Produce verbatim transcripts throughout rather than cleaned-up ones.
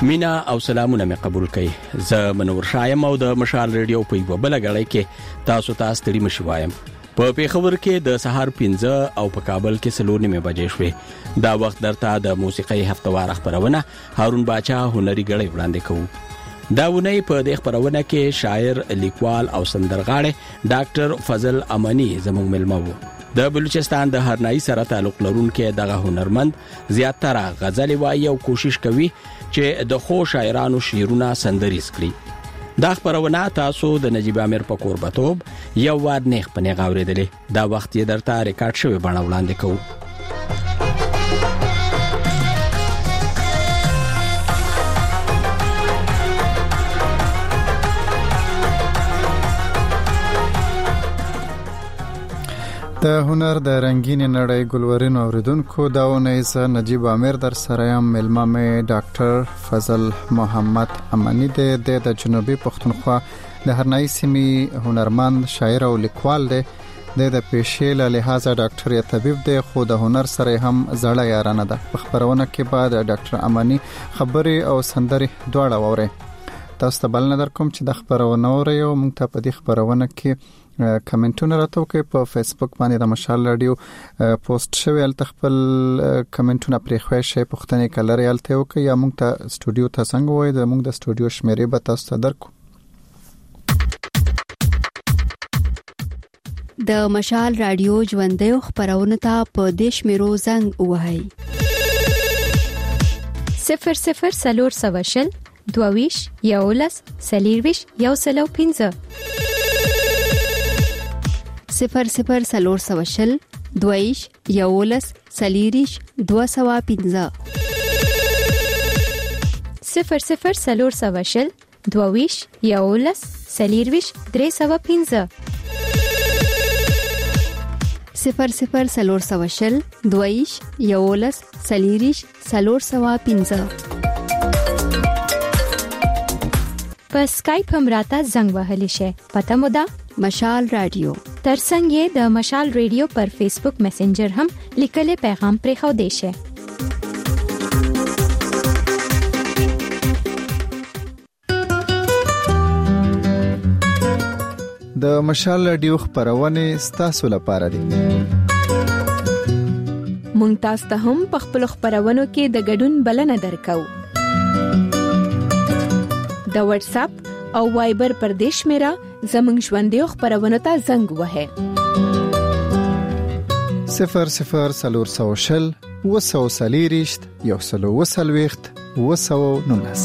مینا او سلامونه مې قبول کړئ. زه منور شایم او د مشال ریډیو په یو بل غړی کې تاسو ته ستړي مشو وایم. په پیښور کې د سهار پنځه او په کابل کې څلور نیمه بجې شوې. دا وخت درته د موسیقي هفتوار خبرونه هارون باچا هنري غړی وړاندې کوو. دا ونی په دې خبرونه کې شاعر، لیکوال او سندرغاړی ډاکټر فضل امانی زموږ ملمه وو. د بلوچستان د هرنائی سره تعلق لرونکي دغه هنرمند زیاتره غزل وایي او کوشش کوي چې د خو شاعرانو شعرونه سندریز کړي. دا خبرونه تاسو د نجیب امیر په کوربتوب یو واد نیخ په نیغ اوریدلې. دا وخت یې درته ریکارډ شوی بڼه وړاندې کوو. د هنر د رنگین نړۍ ګلورین اوریدونکو دا ونیز نجیب امیر در سره یم. ملما مې ډاکټر فضل محمد امانی دی. د جنوبي پښتونخوا د هرنائی سیمې هنرمند، شاعر او لیکوال دی. د پیشې له لحاظه ډاکټر یا طبيب دی، خو د هنر سره هم زړه یارانه ده. په خبرونه کې بعد ډاکټر امانی خبري او سندري دواړه ووري. تاسو ته بل نظر کوم چې د خبرونه ووري او موږ ته په دې خبرونه کې کمنټونه راته وکړئ. په فیسبوک باندې د مشال رادیو پوسټ شوی، ال تخپل کمنټونه پرې خوښ شي، پښتني کلر یې الته وکړئ یا موږ ته سټوډیو ته څنګه وای د موږ د سټوډیو شمیرې به تاسو ته درکو. د مشال رادیو ژوندۍ خبرونه ته په دیش میرو زنګ وهاي صفر صفر سلور سواشل دوویش یولس سلیرویش یو سلو پینځه صفر صفر سلور سواشل دویش یولس سلیریش دو سوا پینځه صفر صفر سلور سواشل دویش یولس سلیرویش درې سوا پینځه صفر صفر سلور سواشل دویش یولس سلیریش سلور سوا پینځه. په سکایپ هم راته زنګ وهلی شي. پته مو ده مشال رادیو. ترڅنګ یې د مشال رادیو پر فیسبوک میسنجر هم لیکلي پیغام پرې خو دی شي. د مشال رادیو خبرونه ستاسو لپاره دي. مونږ تاسو ته هم په خپل خبرونو کې د ګډون بلنه درکو. د واتس اپ او وایبر پر دیش میرا زمنګ ژوندۍ خبرونه ته زنګ وهه صفر صفر سلور سوشل وسو سلیریشت یو سلو وسلويخت وسو نونس.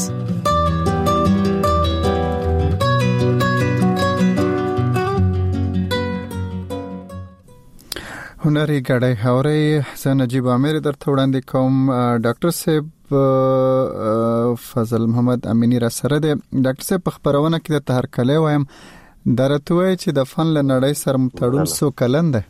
هنري غړی هوري زه نجیب امیر درته وړاندې کوم. ډاکټر صاحب فضل محمد امینی را سره دی. ډاکټر صاحب په خبرونه کې د تهر کله وایم درته وای چې د فن له نړۍ سره متړون سو کلن ده.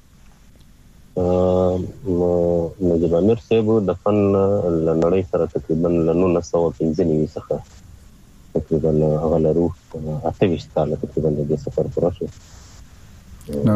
نجیب امیر صاحب د فن له نړۍ سره تقریبا له نولس سوه پنځه نوي څخه تقریبا هغه لرو اته ویشت کاله تقریبا د سفر پوره شو. نو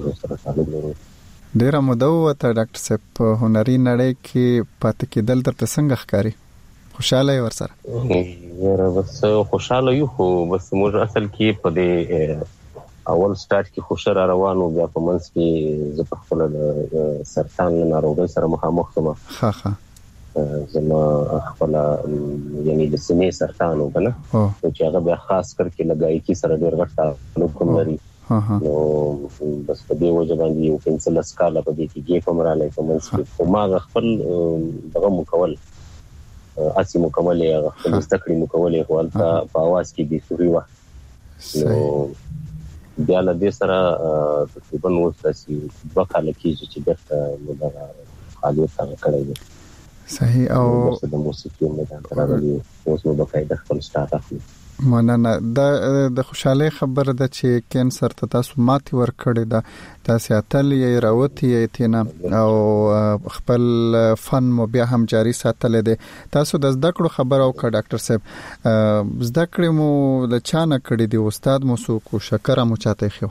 ډیره موده وته ډاکټر صاحب په هنري نړۍ کې پاتې کېدل درته څنګه ښکاري؟ خوشاله یې ورسره؟ یاره بس خوشاله یو، خو بس موږ اصل کې په دې اول سٹارټ کې خوشر روانو، بیا په منځ کې زه په خپل سرطان ناروغۍ سره مخامخ شوم. ها ها زما خپل یعنی د سینې سرطان وګنه چې هغه بیا خاص کر کې لګایي سره ډیر غټ تعلق لري. نو بس په دې وجه باندې یو پنځه لس کاله په دې کې کې کوم را لای کوم څه ما خپل دغه مکول اسی مکمل هغه خپل ذکر مکول هغه په اواز کې دي سوري وا. نو بیا له دې سره تقریبا اوس تاسو دوه کاله کې چې دغه نو دا فعالیت کړی دی. صحیح. او د موسیقي میدان ته راغلی اوس نو په فائدہ خپل سٹارټ اخلي. مننه. د خوشاله خبره ده چې کینسر ته تاسو ماتي ورکړی ده، تاسو اتل یې راوتی یې تینا او خپل فن مو بیا هم جاری ساتل دي. تاسو د زده کړو خبر او ک ډاکټر صاحب زده کړې مو د چانه کړی دی؟ استاد مو سو کو شکر مو چاته خو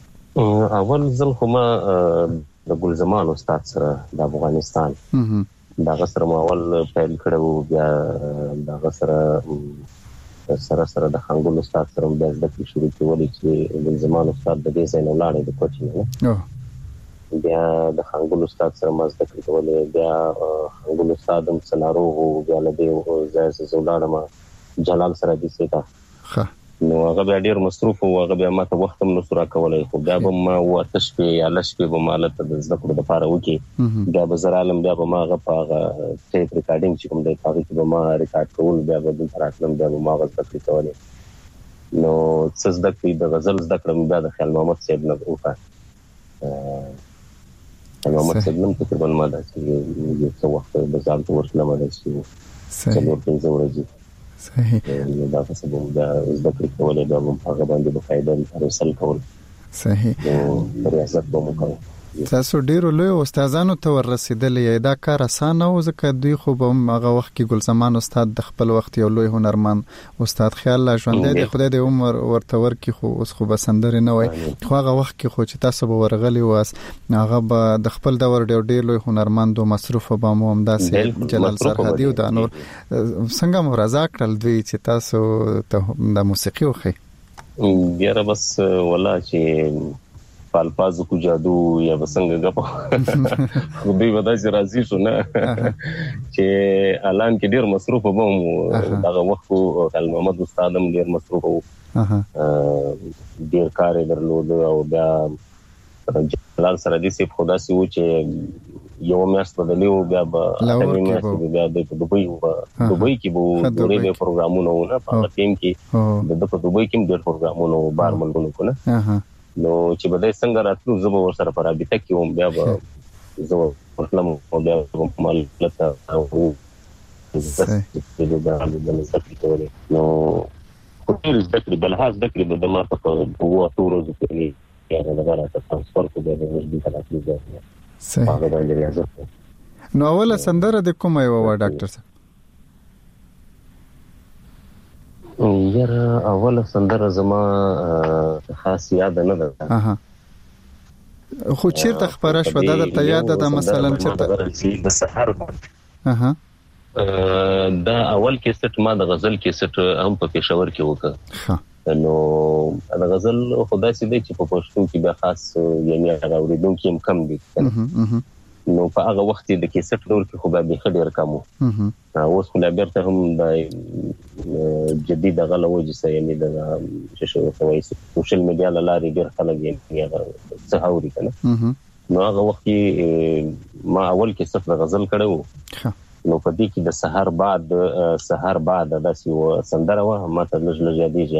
اول ځل خو ما د ګل زمان استاد سره د افغانستان دا غسر ماول پیل کړو بیا دا غسر سره سره د خنګول استاد سره بیا د شروع کولې چې د زمان استاد د دې ځای نه لاړې د کوچینګ بیا د خنګول استاد سره مزه کړولې بیا خنګول استاد هم سنارو بیا له دې ځای څخه ولاړم جلال سره دې سیتا ښه نو هغه بیا ډیر مصروف او هغه بیا ماته وخت هم نو سره کولای خو بیا به ما ورته شپې یا لشپې به مالته د زده کړو لپاره وکي بیا به زرالم بیا به ما هغه په ټیپ ریکارډینګ چې کوم دی هغه کې به ما ریکارډ کول بیا به د راتلم بیا به ما غزه کړی نو څه زده کړې د غزل زده کړم بیا د خیال محمد صاحب نه وکړ خیال محمد صاحب نن تقریبا ما د څه وخت د ځان ته ورسلم د څه څلور پنځه ورځې صحیح دا څه به دا زده کړې کولې دا هم هغه باندې په فائدہ رسل کول صحیح ریاست به مو کوي تاسو ډیرو لوی استادانو ته ورسېدلې دا کار اسانه و ځکه دوی خو به هغه وخت کې ګلزمان استاد د خپل وخت یو لوی هنرمند استاد خیال لا ژوندې د خدای د عمر ورته ورکی خو اوس خو بسندر نه وای خو هغه وخت کې خو چې تاسو به ورغلی واس هغه به د خپل دور ډیر ډیر لوی هنرمند او مصروف به مو هم داسې جلال سرحدي او د نور څنګه مرزا کړل دوی چې تاسو ته د موسیقي وخی بیا بس ولا چې الفاظ کو جادو یا بسنګ غپ خو به ودا چې راضي شو نه چې اعلان کې ډیر مصروف وبم دغه وخت خل محمد استاد هم ډیر مصروف وو ډیر کار درلود او بیا جلال سره دې سي خدا سي و چې یو میاشت بدلیو بیا به اته میاشت بیا د دوبۍ دوبۍ کې وو ډېر پروګرامونه نه په ټیم کې د دوبۍ کې ډېر پروګرامونه بار ملګرو کو نه نو چې بده څنګه راتلو زبر ور سره پر ابته کې هم بیا به زو مطلب او بیا مالته او نو ټول ذکر بلحاظ ذکر به د ماته په وو تورو ځکه یا نه راځه ترانسفر کو به د دې تلاتلو ځای نو اوله سندره د کومه یو و ډاکټر صاحب یاره اوله سندره زما خاص یاد نه ده اها خو چیرته خبره شو دا ته یاد ده مثلا چیرته د سحر اها دا اول کیسټ ما د غزل کیسټ هم په پېښور کې وکړ نو د غزل خدای سي دی چې په پښتو کې به خاص یعنی هغه اوریدونکو هم کم دي نو په هغه وخت د کیسټ ډول کې خو به ډیر کم وو اوس خو لا بیرته هم د جدید غلو وجه یعنی د شو کوي سوشل میډیا لاري ډیر خلک یې څه اوري کنه نو هغه وخت ما اول کیسټ د غزل کړو نو په دې کې د سحر بعد سحر بعد داسې و سندره و ما ته لږ لږ یادېږي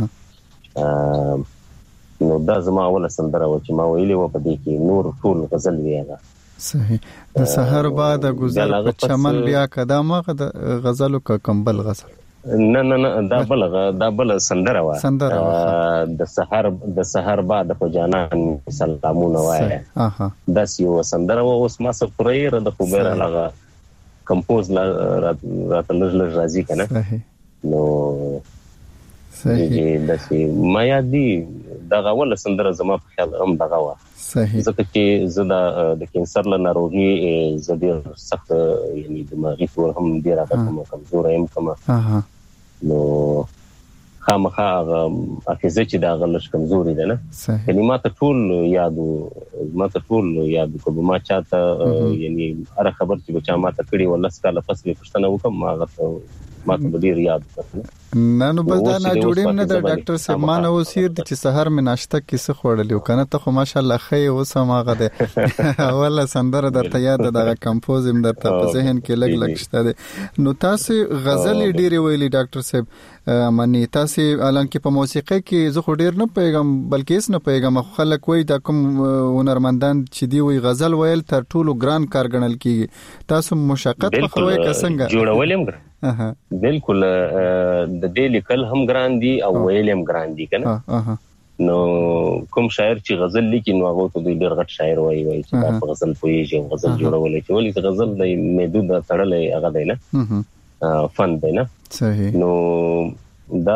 نو دا زما اوله سندره و چې ما ویلې و په دې کې نور ټول غزل ویغه صحیح د سحر بعد گذر په چمن بیا قدمه د غزلو کا کمبل غزل نه نه نه دا بل دا بل سندره و د سحر د سحر بعد په جانان سلامونه وای اها دا یو سندره و اوس ما څه پرېره د خبره لغه کمپوز لا راته لږ لږ راځي کنه نو صحیح دا چې ما یادي دا غول سندره زما په خیال هم دغه وا صحیح ځکه چې زدا د کینسر له ناروغي زدي سخت یعنی دماغي تور هم ډیر راته کمزور یم کما نو خامخا حافظه چې دا غلش کمزوري ده نه کلمات ټول یادو ما ته ټول یاد کو ما چاته یعنی هر خبر چې بچا ما ته کړي ولس کاله فصل پښتنه وکم ما غته ما ته ډیر یاد کړل نه نو بل دا نه جوړیم نه د ډاکټر صاحب ما نو وسیر د چې سحر می ناشته کې څه خوړلیو کنه ته خو ماشاءالله خې اوسه ماغه ده اوله سندره درته یاد ده کمپوز هم درته په ذهن کې لګ لګ شته نو تاسو غزل ډیره ویلي ډاکټر صاحب مانی تاسو الانکه په موسیقي کې زه خو ډیر نه پیغام بلکې اس نه پیغام خلک وای دا کوم هنرمندان چې دی وی غزل ویل تر ټولو ګران کار ګڼل کیږي تاسو مشقت په خوې کسنګ جوړولم اها بالکل د دې لیکل هم ګران دي او ویلم ګران دي کنه نو کوم شاعر چې غزل لیکي نو هغه ته ډیر غټ شاعر وای وای چې دا غزل پویږي غزل جوړولې چې ولې غزل د محدود تړلې هغه دی نه فن دی نه صحیح نو دا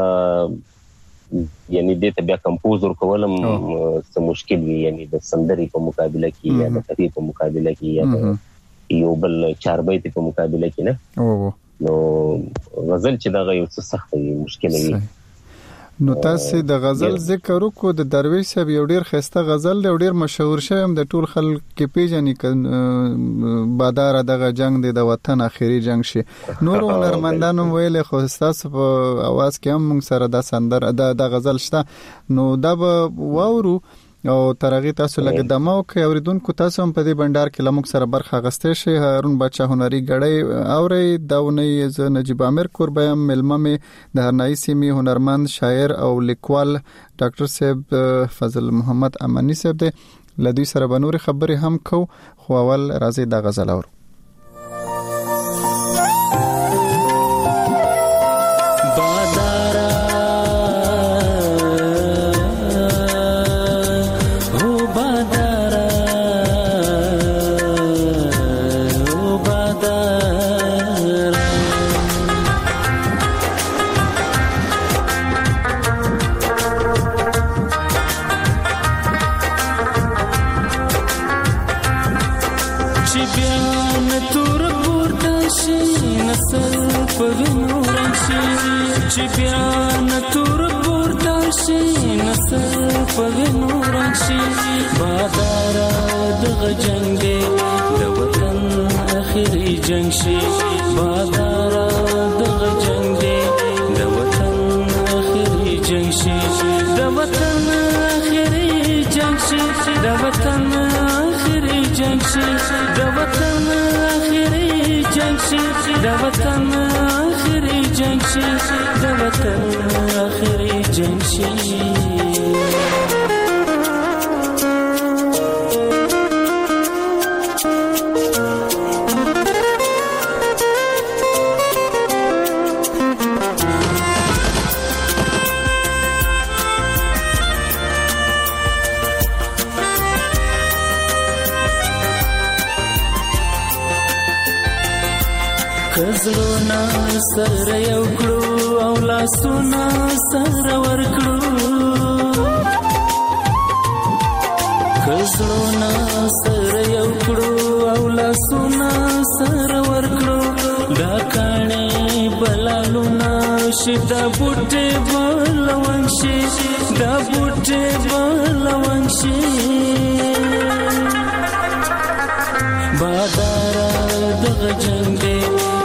یعنی دې ته بیا کمپوزر کولم څه مشکل وي یعنی د سندري په مقابله کې یا د تری په مقابله کې یا یو بل چار بیت په مقابله کې نه او نو غزل چې دا یو څه سخت وي مشکل وي. نو تاسو د غزل ذکر وکړو د درویش صاحب یو ډیر خسته غزل دی ډیر مشهور شوی هم د ټول خلک کې پیژنې بادار دغه جنگ دی د وطن اخیری جنگ شي. نور هنرمندانو ویل خو تاسو په आवाज کې هم موږ سره د سندر د غزل شته نو دا به واورو او ترغی تاسو لګ دمو کې اوریدونکو تاسو هم په دې بندر کې لمک سره برخه غستې شي. هارون بچا هنري غړی اوري داونې ز نجيب عامر قربایم ملمه می د هرنای سیمه هنرمند شاعر او لیکوال ډاکټر صاحب فضل محمد امانی صاحب د لدی سره بنور خبري هم کو خو اول راځي د غزل اور جنگ شي بادارا دغه جنگ دی د وطن اخري جنگ شي د وطن اخري جنگ شي د وطن اخري جنگ شي د وطن اخري جنگ شي د وطن اخري جنگ شي د وطن اخري جنگ شي. کزلونا سره یو کړو او لاسونا سره ورکړو کزلونا سره یو کړو او لاسونا سره ورکړو دا کانه بلالونا شدا بوټه بلوان شي دا بوټه بلوان شي بادارا دغه جنگ دی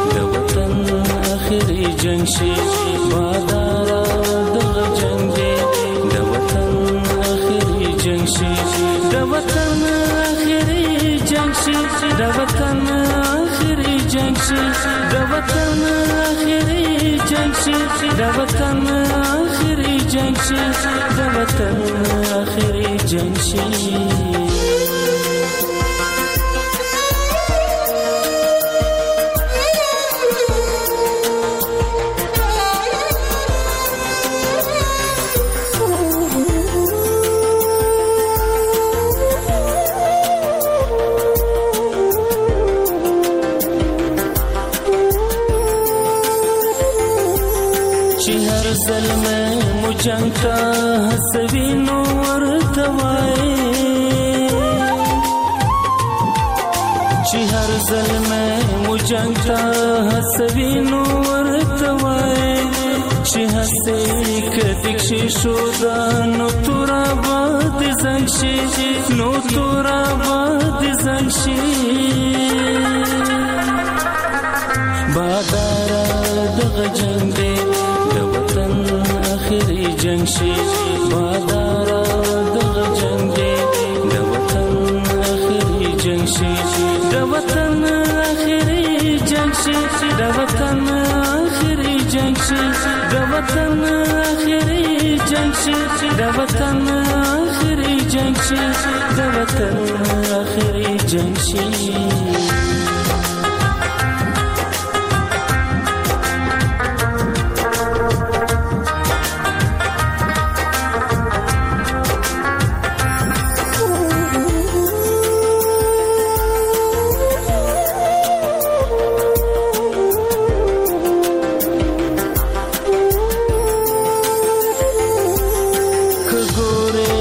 جنگ شي بادارا دغه جنگ دی د وطن اخري جنگ شي د وطن اخري جنگ شي د وطن اخري جنگ شي د وطن اخري جنگ شي د وطن اخري جنگ شي د وطن اخري جنگ شي. جنگ تا حسوی نور توائے چی ہر ظلم مو جنگ تا حسوی نور توائے چی حسی کدکشی شودا نو تورا باد زنگشی نو تورا باد زنگشی بادارا دغ جنگ دے جنگ شي بادارا دغه جنگ دی د وطن اخري جنگ شي د وطن اخري جنگ شي د وطن اخري جنگ شي د وطن اخري جنگ شي د وطن اخري جنگ شي د وطن اخري جنگ شي.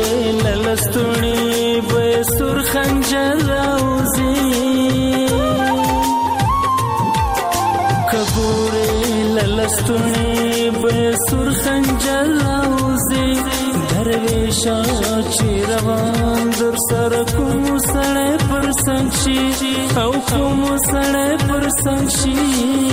لستونی به سر خنجر راوزی لستونی به سر خنجر راوزی درویشا چی روان در سر کوم سړی پر څنګ شي او کوم سړی پر څنګ شي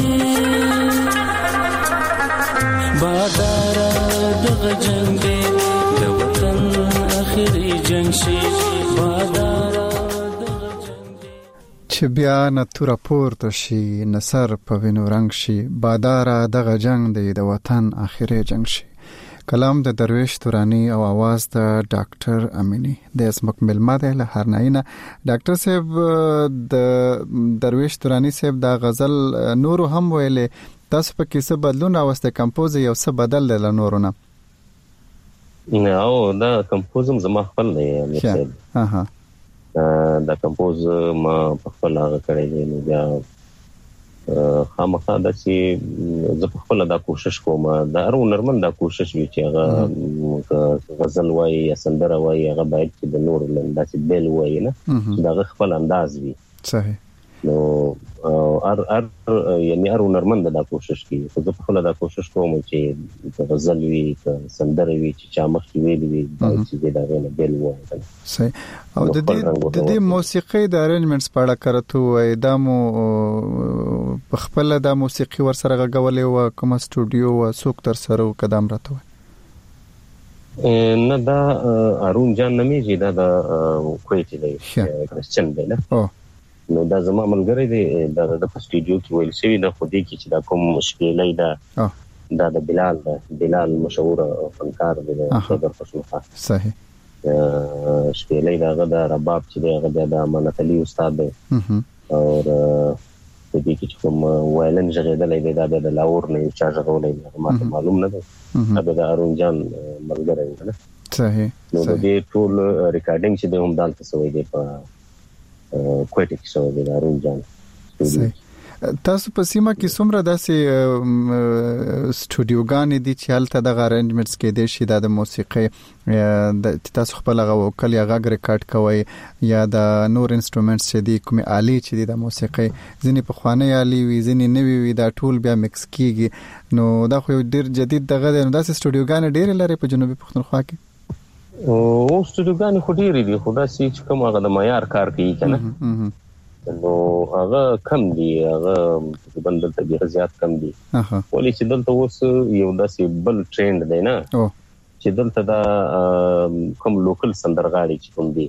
بادارا دغه جنگ دی د وطن اخري جنگ شي بادارا دغه جنگ دی چې بیا نتور پورته شي نصر په وینو رنگ شي بادارا دغه جنگ دی د وطن اخري جنگ شي. کلام د درویش تورانی او आवाज د ډاکټر امینی د اسمک ملما ده له هرناینه. ډاکټر صاحب د درویش تورانی صاحب د غزل نور هم ویلې تاسو په کې څه بدلون راوسته کمپوز یو څه بدل له نورونه؟ نه او دا کمپوزم زما خپل نه مثال اها دا کمپوز ما په خپل هغه کړی دی نو بیا خامخا د چې زه په خپل دا کوشش کوم دا هر هنرمند دا کوشش وی چې هغه غزل وایي یا سندره وایي هغه باید چې د نور لنداسې بیل وایي نه دا خپل انداز وي. صحیح. نو ار ار یعنی هر هنرمند دا کوشش کوي خو زه په خپل دا کوشش کوم چې غزل وي سندره وي چې چا مخکې ویلي وي باید چې دا غنه بیل وایي. صحیح. او د دې د دې موسیقي د ارینجمنټس په اړه کرته وای دا مو په خپل د موسیقي ور سره غوولې و کوم سټوډیو و څوک تر سره قدم راته نه دا ارون جان نمیږي دا د کویټ دی کرسچن دی نه نو دا زما ملګری دی دا د سټوډیو کې ویل شوی د خودي کې چې دا کوم مشکلې ده دا د بلال ده بلال مشهور فنکار دی د صدر پښتونخوا. صحیح. شپېلې دغه د رباب چې دغه د امانت علي استاد دی او د دې کې کوم وایلن ژغېدلې دی دا د لاور نه چا ژغولې دی ما معلوم نه دی دا د ارون جان ملګری دی. صحیح. نو د دې ټول ریکارډینګ چې د هم دالته سوی دی په کوټه کې سوی دی ارون جان. صحیح. تاسو په سیمه کې څومره داسې سټوډیوګانې دي چې هلته د ارینجمنټس کې دي شي د موسیقي د تاسو خپل غو کلی غږ ریکارډ کوي یا د نور انسټرومنټس چې دي کومه آلي چې دي د موسیقي ځینې په خوانه آلي وي ځینې نوي وي دا ټول بیا مکس کیږي نو دا خو ډیر جدید دغه نو داسې سټوډیوګانې ډیر لري په جنوبي پښتونخوا کې. او سټوډیوګانې خو ډیر دي خو دا چې کوم هغه د معیار کار کوي کنه نو هغه کم دي هغه بندل ته ډیر زیات کم دي. ولې چې دلته اوس یو داسې بل ټرند دی نه چې دلته دا کوم لوکل سندرغاړي چې کوم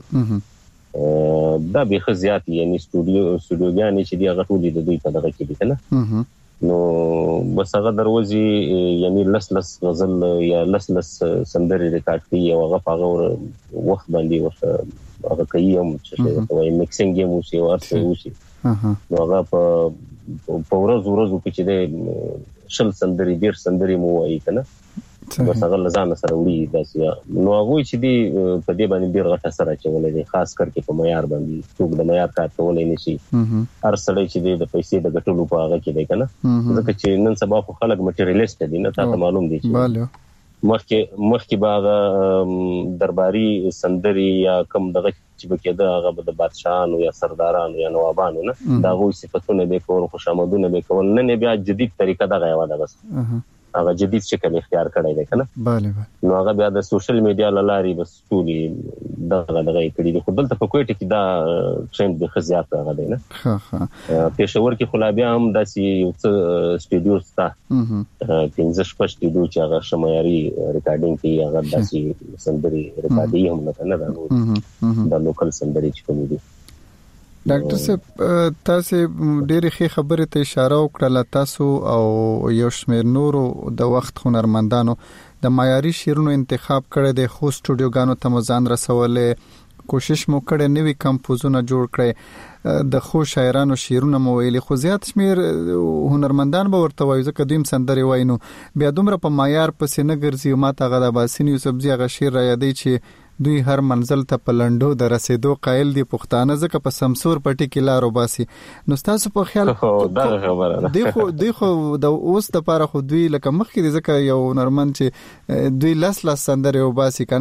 دي دا به خزيات یعنی سټوډیو سټوډیوګانې چې دی هغه ټول د دوی په دغه کې دي کنه نو بس هغه دروازي یعنی لس لس غزل یا لس لس سندري ریکارډ کوي او هغه په وخت باندې وخت هغه کوي هم چې وایي میکسینګ یې مو شي او ارڅ یې شي نو هغه په په ورځ ورځ کې چې د شل سندري ډیر سندري مو وایي کنه بس هغه لزان سره وړي داسې نو هغه چې دی په دې باندې ډیر غټه سره چولې دي خاص کر کې په معیار باندې څوک د معیار کار کولای نشي هر سړی چې دی د پیسې د ګټلو په هغه کې دی کنه ځکه چې نن سبا خو خلک مټریالیست دي نه تاسو معلوم دي چې مخکې مخکې باغ درباري سندري یا کم دغه چې بکیده هغه د بادشاہانو یا سردارانو یا نوابانو نه دا غوي صفاتونه به کول خوشامدونه به کول نه بیا جدید طریقه دغه یو ده بس هغه جدید شکل اختیار کړی دی کنه bale bale نو هغه بیا د سوشل میډیا لاري بس ټولي دغه دغه کړي دي خو دلته په کوټه کې دا ټرند د خزيات هغه دی نه ها ها پېښور کې خلا بیا هم داسي یو څه سټوډیو ستا پنځه شپږ سټوډیو چې هغه شمایري ریکارډینګ کوي هغه داسي سندري ریکارډي هم نه نه دا د لوکل سندري چې کوم دي. ډاکټر صاحب تاسو ډېرې ښه خبرې ته اشاره وکړه تاسو او یو شمېر نورو د وخت هنرمندانو د معیاري شعرونو انتخاب کړی د خو سټوډیوګانو ته مزان رسولې کوشش مو کړی نوي کمپوزونه جوړ کړی د خو شاعرانو شعرونه مو ویلي خو زیات شمېر هنرمندان به ورته وایي ځکه دوی سندرې وایي نو بیا دومره په معیار پسې نه ګرځي ما ته هغه د باسین یوسفزي هغه شعر را یادوي چې دوی هر منزل ته په لنډو د رسیدو قائل دي پښتانه ځکه په سمسور پټي کې لارو باسي نو تاسو په خیال دا خبره دی خو دی خو د اوس د پاره خو دوی لکه مخکې ځکه یو نرمن چې دوی لاس لاس سندره او باسي کنه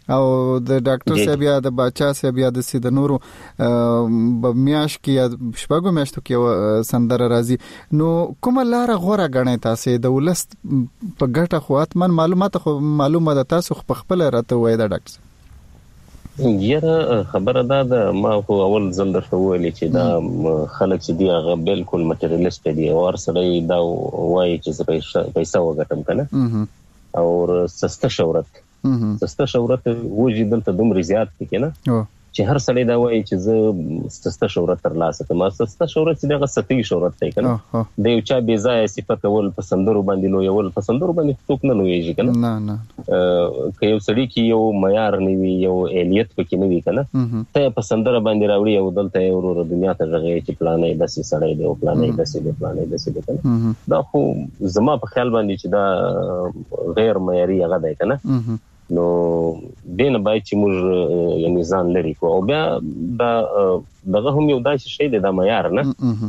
او د ډاکټر صاحب یا د باچا صاحب یا د سید نورو بمیاش کې یا شپږو میاشتو کې سندره راځي نو کومه لار غوړه غنئ تاسو د ولست په ګټه خو اتمن معلومات خو معلومه ده تاسو خو خپل راته وای دا ډاکټر یاره خبره ده د ما خو اول ځل درته ویلې چې دا خلک چې دی هغه بالکل مټریالیست دي او هر سړی دا وایي چې پیسې وګټم کنه او سسته شهرت سسته شهرت وږي دلته دومره زیات دي کنه چې هر سړی دا وایي چې زه سسته شهرت ترلاسه کوم سسته شهرت چې دغه سطحي شهرت دی کنه د یو چا بې ځای صفت ول پسندرو باندې نو یو پسندرو باندې څوک نه لويږي کنه نه نه که یو سړی کې یو معیار نه وي یو الیت پکې نه وي کنه ته پسندره باندې راوړي او دلته یو ورو دنیا ته غږی چې پلانې داسې سړی دی او پلانې داسې دی پلانې داسې دی کنه دا خو زما په خیال باندې چې دا غیر معیاري هغه دی کنه نو دینه باید چې موږ یعنی ځان لري کو او بیا دا دغه هم یو داسې شی دی دا معیار نه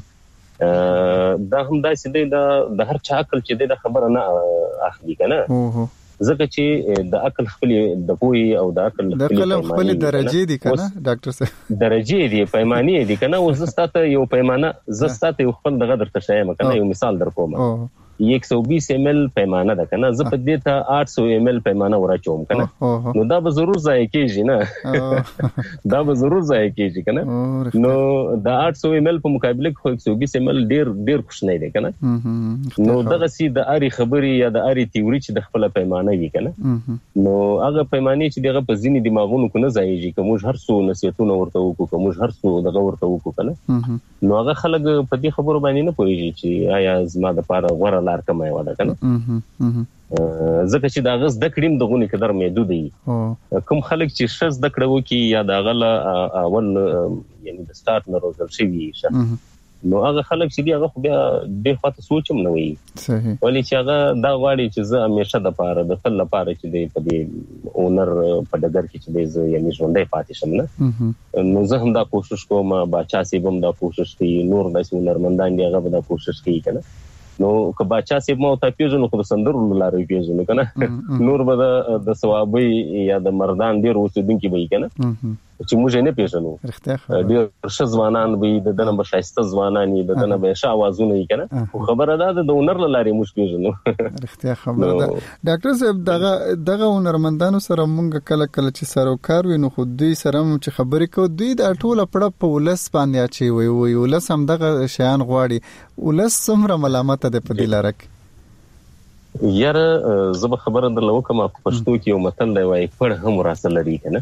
دا هم داسې دی دا د هر چا عقل چې دی دا خبره نه اخلي کنه ځکه چې د عقل خپل د پوي او د عقل خپل خپل درجه دي کنه ډاکټر صاحب درجه دي پیمانه دي کنه اوس زسته یو پیمانه زسته یو خپل دغه درته شایم کنه یو مثال در کوم एक सौ बीस एम एल پیمانه ده کنه زه په دې ته आठ सौ एम एल پیمانه ورچوم کنه نو دا به ضرور ضایع کیږي نه دا به ضرور ضایع کیږي کنه نو دا आठ सौ एम एल په مقابله کې एक सौ बीस एम एल ډیر ډیر خوش نه دی کنه نو دغه سي د اړي خبري یا د اړي تیوري چې د خپل پیمانه وی کنه نو هغه پیمانه چې دغه په ځینې دماغونو کې نه ځایږي کوم هر څو نصیحتونه ورته وکړو کوم هر څو دغه ورته وکړو کنه نو هغه خلک په دې خبرو باندې نه پوهیږي چې آیا زما د پاره غوړه لار کمای ودا کنه ځکه چې دا غز د کړیم دغه قدر محدود دي کوم خلک چې شز د کړو کې یا دا غل اول یعنی د سٹارټ نه روزل شي نو هغه خلک چې دی هغه بیا د خاطر سوچم نه وي صحیح ولی چې هغه دا غواړي چې زه همیشه د پاره د خپل لپاره چې دی په دې اونر په دګر کې چې دی زه یعنی ژوندۍ پاتې شم نه نو زه هم دا کوشش کوم باچا سی بم دا کوشش کوي نور د هنرمندان دی هغه دا کوشش کوي کنه نو که باچا سی مو ته پیژنو خو سندرو لارې پیژنو کنه نور به د ثوابي یا د مردان ډیر اوسیدونکو به کنه چې موږ نه پیژنو ډیر شزوانان به د دنه بشایسته ځوانان د دنه به شاوازونه کنه خو خبره ده د اونر لارې موږ پیژنو رښتیا خبره ده ډاکټر صاحب دغه دغه هنرمندانو سره موږ کله کله چې سروکار وینو خو دوی سره چې خبرې کو دوی د ټوله پړه په ولس باندې اچي وي وي ولس هم دغه شیان غواړي ولس څومره ملامت ده په دې لار کې یاره زه خبره درلو کوم په پښتو کې یو متل دی وایي پړ هم راسل لري کنه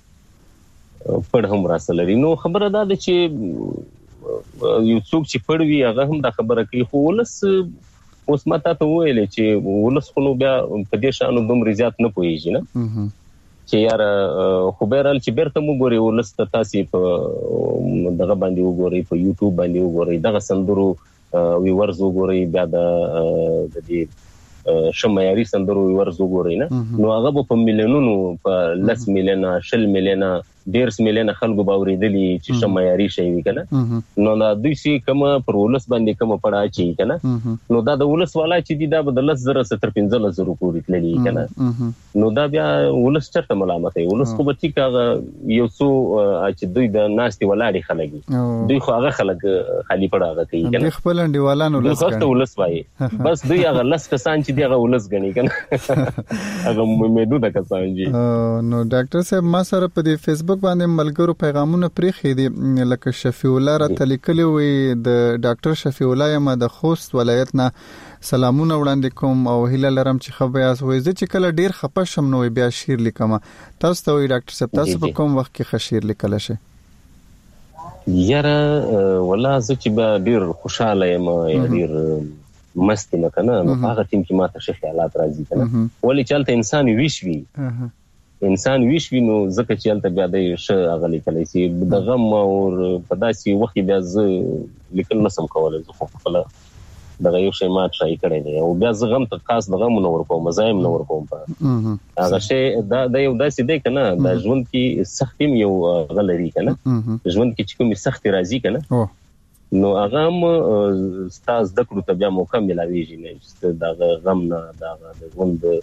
پړ هم راسل لري نو خبره ده چې یو څوک چې پړ وی هغه هم دا خبره کوي خو ولس اوس ماته ته ویلې چې ولس خو بیا په دې شانو دومره زیات نه پوهیږي نه چې یار خو بیرال چې بیرته مو ګوري ولس ته تاسو په دغه باندې وګوري په یوټیوب باندې وګوري دغه سندرو وی ورزو ګوري بیا د دې شمعیاري سندرو وی ورزو ګوري نه نو هغه په میلیونونو په لس میلیونه شل میلیونه ډیر سمیلنه خلکو باورېدلی چې شمعیاري شي وی کنه نو دا دوی سي کوم پر ولس باندې کوم پړا چی کنه نو دا د ولس والا چې دی دا بدل زره ستر پنځه زره پورې تللی کنه نو دا بیا ولس چرته ملامت دی ولس خو به ټیک هغه یو څو چې دوی د ناستي ولاړی خلګي دوی خو هغه خلک خالی پړا هغه کوي کنه خپل انډیوالانو ولس غوښته ولس وایي بس دوی هغه لس کسان چې دی هغه ولس غني کنه هغه محدود کسان دي نو ډاکټر صاحب ما سره په دې فیسبوک باندې ملګرو پیغامونه پریخي دي لکه شفیع الله را تلیکلی وي د ډاکټر شفیع الله یم د خوست ولایت نه سلامونه وړاندې کوم او هیله لرم چې خو بیا وي زه چې کله ډیر خپه شم نو بیا شیر لیکم تاسو ته وي ډاکټر صاحب تاسو په کوم وخت کې خشیر لیکل شي یاره ولا زه چې بیا ډیر خوشاله یم ډیر مست نه کنه نو هغه ټیم کې ماته شي خیالات راځي کنه ولی چلته انسان ویش وی انسان ویش وینو زکه چې الته بیا د ش اغلی کلی سي د غم او په داسي وخت بیا ز لیکل نسم کولای زه خو خپل دغه یو شی ما ټرای کړی دی او بیا زه غم ته خاص دغه مونږ ورکوم مزایم نو ورکوم په هغه شی دا د یو داسې دی کنه د ژوند کې سختیم یو غلري کنه ژوند کې چې کومه سختي راځي کنه نو هغه هم ستاسو د کړو ته بیا موقع ملاويږي نه چې دا غم نه دا د ژوند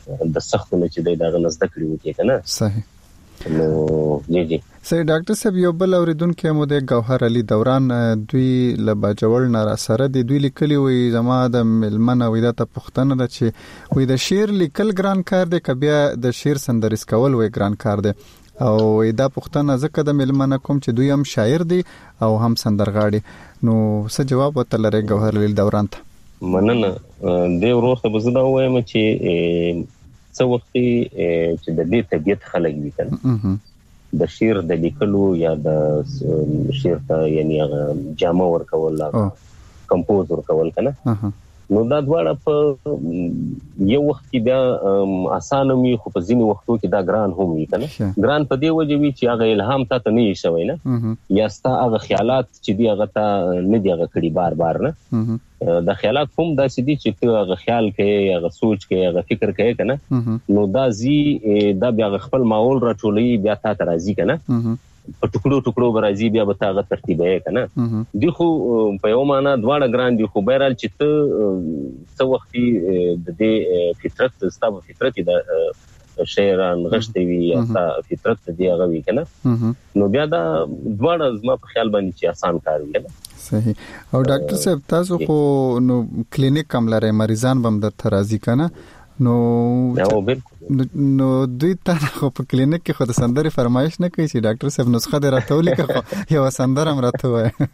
د سختو نه چې د غنځ د کړیو کې کنه. صحیح. نو جی جی سي ډاکټر صاحب یو بل اوریدونکو مو د گوهر علي دوران دوی لبا جوړ نه را سره د دوی لیکلي وي زما د ملمنه وې د پښتنه د چې وې د شعر لیکل ګران کار دی کبیا د شعر سندریس کول وې ګران کار دی او دا پښتنه ځکه د ملمنه کوم چې دوی هم شاعر دي او هم سندرغاړي نو څه جواب وته لري گوهر علي دوران ته؟ مننه د ورور ته بزدا وایم چې څو وخت چې د دې طبيعت خلک وي کنه د شعر د لیکلو یا د شعر ته یعنی جامه ورکول کمپوز ورکول کنه نو دا دواړه په یو وخت کې بیا اسانه وي خو په ځینې وختو کې دا ګران هم وي کنه. ګران په دې وجه وي چې هغه الهام ته نه یې شوی نه یا ستا هغه خیالات چې دی هغه ته نه دی هغه کړي بار بار نه د خیالات هم داسې دي چې ته هغه خیال کې هغه سوچ کې هغه فکر کې کنه نو دا زی دا بیا خپل ماحول راټولي بیا تا راځي کنه په ټکړو ټکړو برازي بیا به تاغه ترتیبه کنه دی خو په یو معنا دواړه ګران دي خو بهرال چې ته څو وخت د دې فطرت ستاسو فطرت د شعران غشتي وي یا فطرت دی هغه وی کنه نو بیا دا دواړه زما په خیال باندې چې آسان کار وي کنه. صحیح. او ډاکټر صاحب تاسو خو نو کلینیک کوم لري مریضان بم در ترازی کنه نو یو بالکل نو دوی ته خو په کلینیک کې خو د سندري فرمایش نه کوي چې ډاکټر صاحب نسخه دې راته ولیکه یو سندر هم راته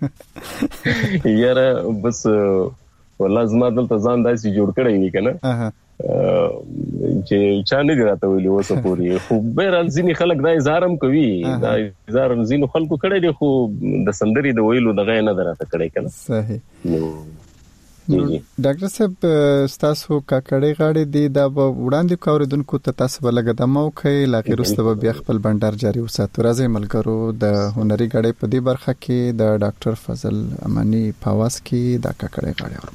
وای یاره بس والله زما دلته ځان داسې جوړ کړی وی کنه چې چا نه راته ویلی وسه پوری خو بهرال ځینی خلک دا اظهارم کوي دا اظهار ځینو خلکو کړی دی خو د سندري د ویلو دغه نه دراته کړی کنه. صحیح. ډاکټر صاحب تاسو کاکړې غاړې دی دا وړاندې کوریدونکو ته تاسو بلګه د موخه لاغیر واستو بیا خپل بندر جاری وساتو راځي ملګرو د هنري غاړې په دې برخه کې د ډاکټر فضل امانی پاواز کې د کاکړې غاړې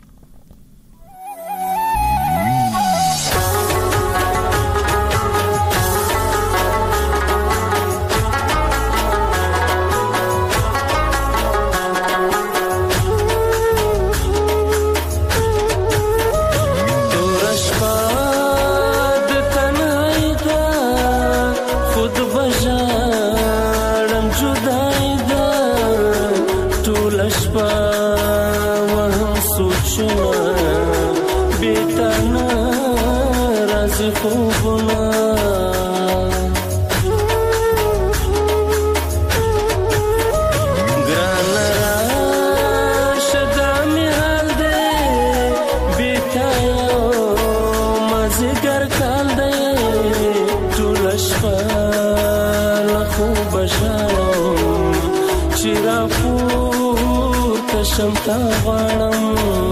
شمتا غړم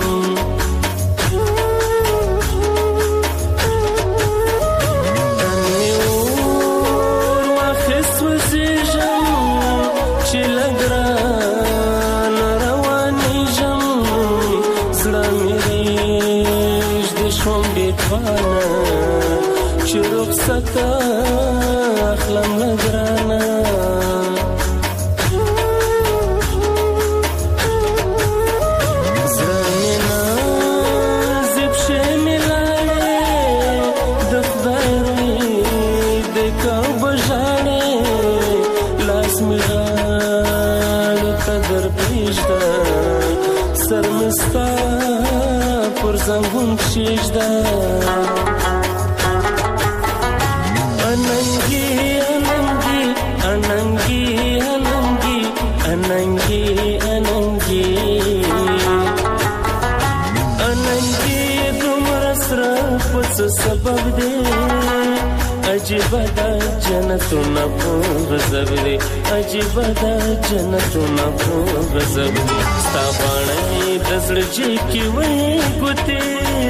سبب دے عجیب دا جنتو نا پو غزب دے عجیب دا جنتو نا پو غزب دے ستا بانے دزڑ جی کی وی گوتے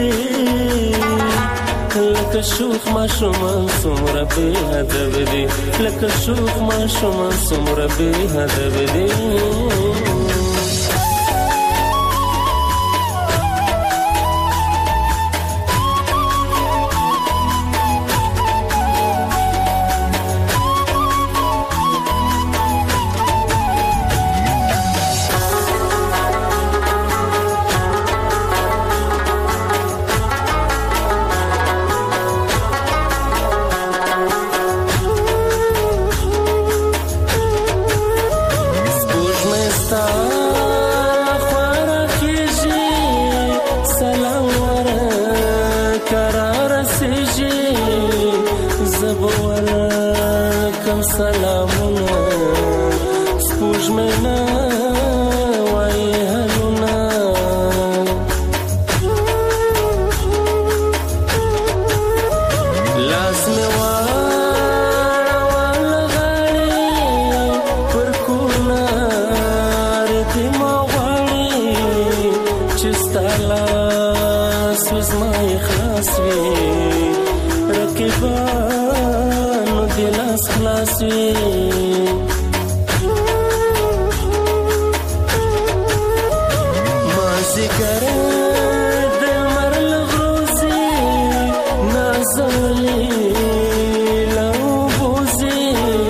لکه شوخ ما شومان سمرا بے حدب دے لکه شوخ ما شومان سمرا بے حدب دے زبولا کم سلامونه سپوږمنه وای هلونه لاس می واړه غاړي پر کونار دې ما غواړي چې ستا لاس زما اخلاص وي رقیبانو دې لاس خلاص وي مازیګر د لمر له غروزي نازولي له اوبوزي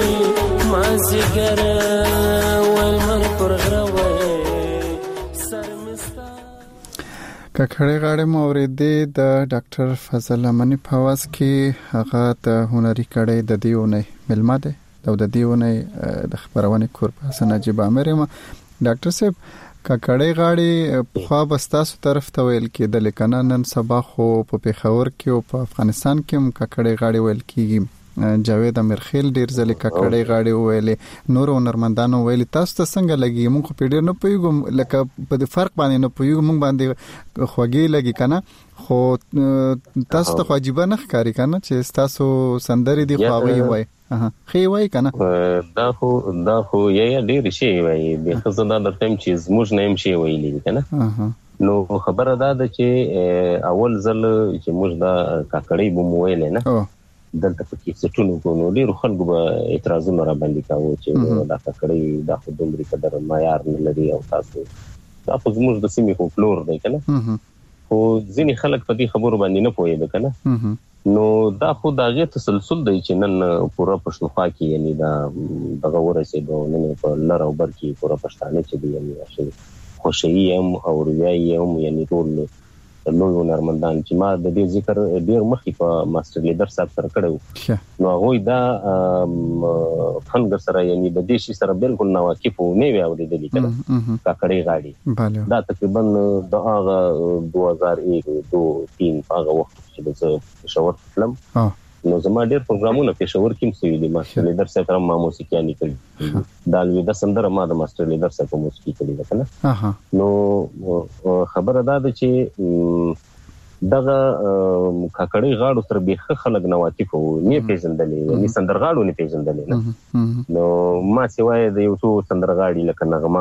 مازیګر ولمر پر غره وای سر مستا ککړې غاړې مو اورېدې د ډاکټر فضل امانی په आवाज کې هغه د هنري کړې د دیونه ملما ده او د دیونه د خبرونه کور په حسن نجیب امر ما ډاکټر صاحب ککړې غاړې خو بستاسو طرف ته ویل کېدل کنه نن سبا خو په پیښور کې او په افغانستان کې هم ککړې غاړې ویل کېږي جاوید امرخیل ډیر ځلې ککړې غاړې ویلې نور هنرمندانو ویلې تاسو ته څنګه لګي موږ په ډیر نه پویګم لکه په فرق باندې نه پویګم موږ باندې خوږی لګي کنه خو تاسو ته عجیب نه ښکاری کنه چې تاسو سندري دی خواوي وای اها خې وای کنه دا خو دا خو یې ډیر شي وای به خزانه د ټیم چې موږ نه يم شي ویلې کنه نو خبره ده چې اول ځل چې موږ دا ککړې بوم ویلې نه دلته پکې څټونو کوو ډیر خلکو به اعتراضونه را باندې کاوه چې دا ککړې د خودمري قدر معیار نه لري او تاسو دا خو زموږ د سیمې خو فلور دی کنه خو ځینې خلک په دې خبرو باندې نه پوهېږي کنه نو دا خو دا غي تسلسل دی چې نن پورا پښتونخوا کې یعنی دا دغه ورسېدو نن په لر او بر کې پورا پښتانه چې دی یعنی اصلي خوشي هم او روایي هم یعنی ټول نو هنرمندان چې ما د دې ذکر ډیر مخکې په ماستر لیډر صاحب سره کړو نو هغه دا فنګر سره یعنی د دې شي سره بالکل نو واقف نه وي او د دې کړه کاکړې غاړي دا تقریبا د هغه دوه هزار یک دو تین هغه وخت چې د شاور فلم نو زما ډیر پروګرامونه پېښور کې مسوي دي ماستر لیډر صاحب هم موسیقي کړي دا لوي د سندره ما د ماستر لیډر صاحب موسیقي کړي ده کنه نو خبره ده چې دغه کاکړې غاړو تر به خلک نواتیف وو نه پیژندلې یعنی سندرغاړو نه پیژندلې نو ما سیوای د یو څو سندرغاړي لکه نغمه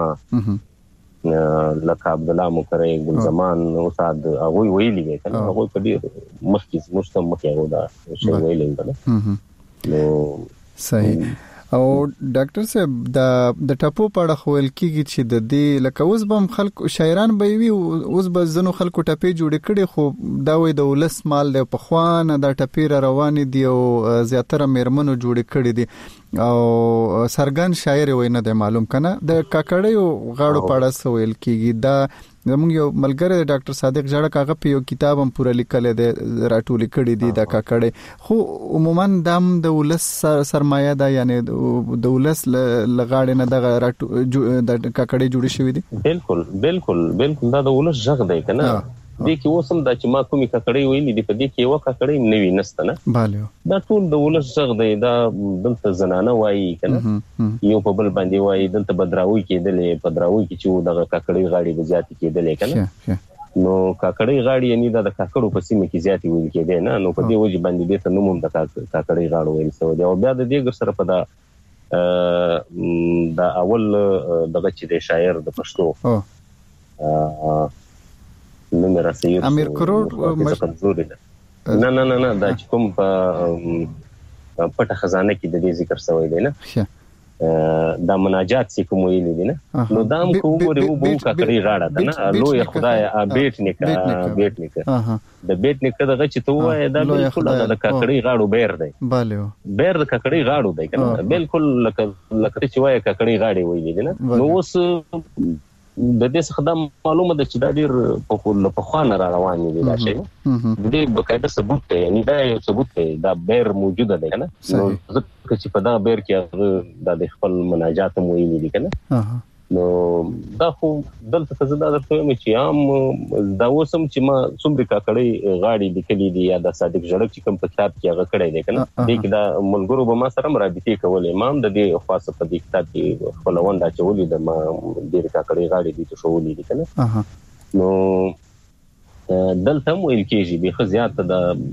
لکه عبد الله مکرې ګل زمان استاد هغه ویلي کنه هغه په دې مخکې مستم مخکې هغه دا شی ویلي کنه نو صحیح او ډاکټر صاحب د د ټاپو پړه خوول کیږي چې د دې لکه اوس بم خلک شاعران به وي اوس به زنو خلکو ټاپې جوړ کړي خو دا وې د ولس مال د پخوان د ټاپې روان دي او زیاتره میرمنو جوړ کړي دي او سرګن شاعر وې نه د معلوم کنه د کاکړیو غاړو پړه سویل کیږي دا زموږ یو ملګری ډاکټر صادق جړه کاغه په یو کتاب هم پوره لیکل دی راټول کړي دي د کاکړې خو عموما دم د ولس سرمایه ده یعنی د ولس لغاړې نه د کاکړې جوړې شوې دي بالکل بالکل بالکل دا د ولس ژغ دی کنه دې کې وسم دا چې ما کومي کاکړې ویلې دي په دې کې یو کاکړې نوي نسته نه بالو دا ټول د ولس ژغ دی دا دلته زنانه وایي کنه یو په بل باندې وایي دلته بدراوي کېدلې بدراوي کې چې دغه کاکړې غاړي د زیاتې کېدلې کنه نو کاکړې غاړي یعنی دا د کاکړو په سیمه کې زیاتې ویل کېدې نه نو په دې وجه باندې دې ته نوم د کاکړې غاړو ویل سو دی او بیا د دې ګر سره په دا دا اول دغه چې د شاعر د پښتو نو مې راسي امیر کروڑ نه نه نه نه دا چې کوم په پټه خزانه کې د دې ذکر شوی دی نه دا مناجات چې کوم ویل دي نه نو دا هم کوم ورو وو کاکړي غاړه ده نه لوی خدای ا بیت نیکه بیت نیکه د بیت نیکه دغه چې تو وای دا بالکل د کاکړي غاړو بیر دی بالو بیر د کاکړي غاړو دی کنه بالکل لکه لکه چې وای کاکړي غاړي ویل دي نه نو اوس د دې څخه دا معلومه ده چې دا ډیر په خوانه را روان دي دا شی دې بقاعده ثبوت دی یعنی دا یو ثبوت دی دا بیر موجود دی کنه نو ځکه چې په دا بیر کې د خپل مناجات مو ویلي دي کنه نو دا خو دلته څه دا درته مې چې عام دا وسم چې ما څومره کاکړې غاړي لیکلې دي یا د صادق جړک چې کوم په کتاب کې هغه کړی دی کنه دې کې دا ملګرو به ما سره مرابطې کولې امام د دې خاصه په دې کتاب کې خپل ونده چولې د ما ډېر کاکړې غاړي دي ته شولې دي کنه نو دلته مو ال کېږي به خزيات د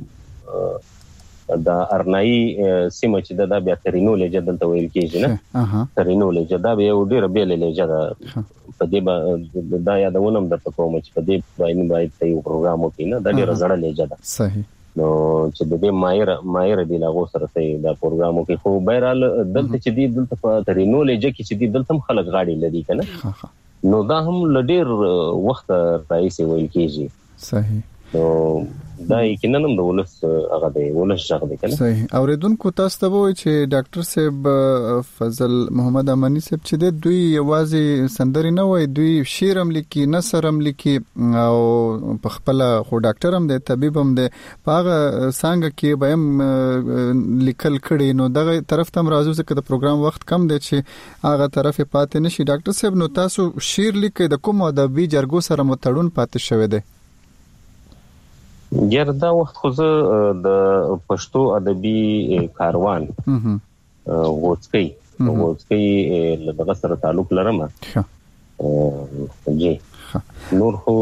د ارنای سیمه چې د بیا ترینو لهجه دلته ویل کېږي نه ترینو لهجه دا به یو ډېر بیل لهجه ده په دې دا یادونم درته کوم چې په دې باندې باید یو پروګرام وکړي نه دا ډېر زړه لهجه ده صحیح نو چې د دې مایر مایر دی لاغو سره ته دا پروګرام وکړي خو بهرحال دلته چې دی دلته په ترینو لهجه کې چې دی دلته خلک غاړي لري کنه نو دا هم لډیر وخت راځي ویل کېږي صحیح نو دا یقینا هم د ولس هغه دی ولس ځای دی کنه صحیح اوریدونکو تاسو ته وایي چې ډاکټر صاحب فضل محمد امانی صاحب چې د دوی یوازې سندري نه وای دوی شعر هم لیکي نثر هم لیکي او په خپل خو ډاکټر هم دی طبيب هم دی په هغه څنګه کې به هم لیکل کړي نو دغه طرف ته راځو چې د پروګرام وخت کم دی چې هغه طرف پاتې نشي ډاکټر صاحب نو تاسو شعر لیکي د کوم ادبي جرګو سره متړون پاتې شوی دی ګر دا وخت خو زه د پښتو ادبي کاروان غوڅکی غوڅکی له سره تعلق لرم جی نور خو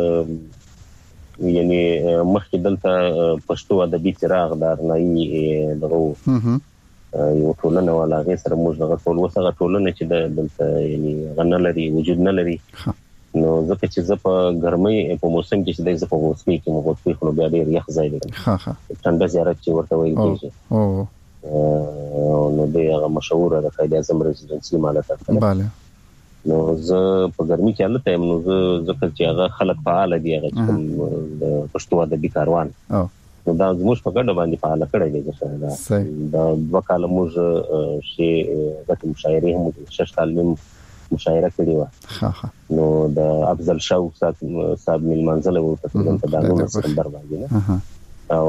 یعنی مخکې دلته پښتو ادبي چراغ دار نه دغه یو ټولنه ولا غي سره موږ دغه ټول وسغه ټولنه چې دلته یعنی غنه لري وجود نه لري نو ځکه چې زه په ګرمۍ په موسم کې چې د زه په غوڅکی کې مو غوڅکی خو بیا ډېر یخ ځای دی ها ها څنګه زیارت چې ورته وایي کېږي او نو د هغه مشهور د قائد اعظم رزیدنسي مالته bale نو زه په ګرمۍ کې حالت یم نو زه ځکه چې هغه خلک فعال دي هغه د پښتو ادبي کاروان او نو دا زموږ په ګډه باندې فعال کړی دی چې دا دوه کاله موږ شي د مشاعرې هم شش کال مشاعره کړې و ها ها نو د افضل شوق صاحب مل منزل وو تقریبا په دغه سپتمبر باندې نه او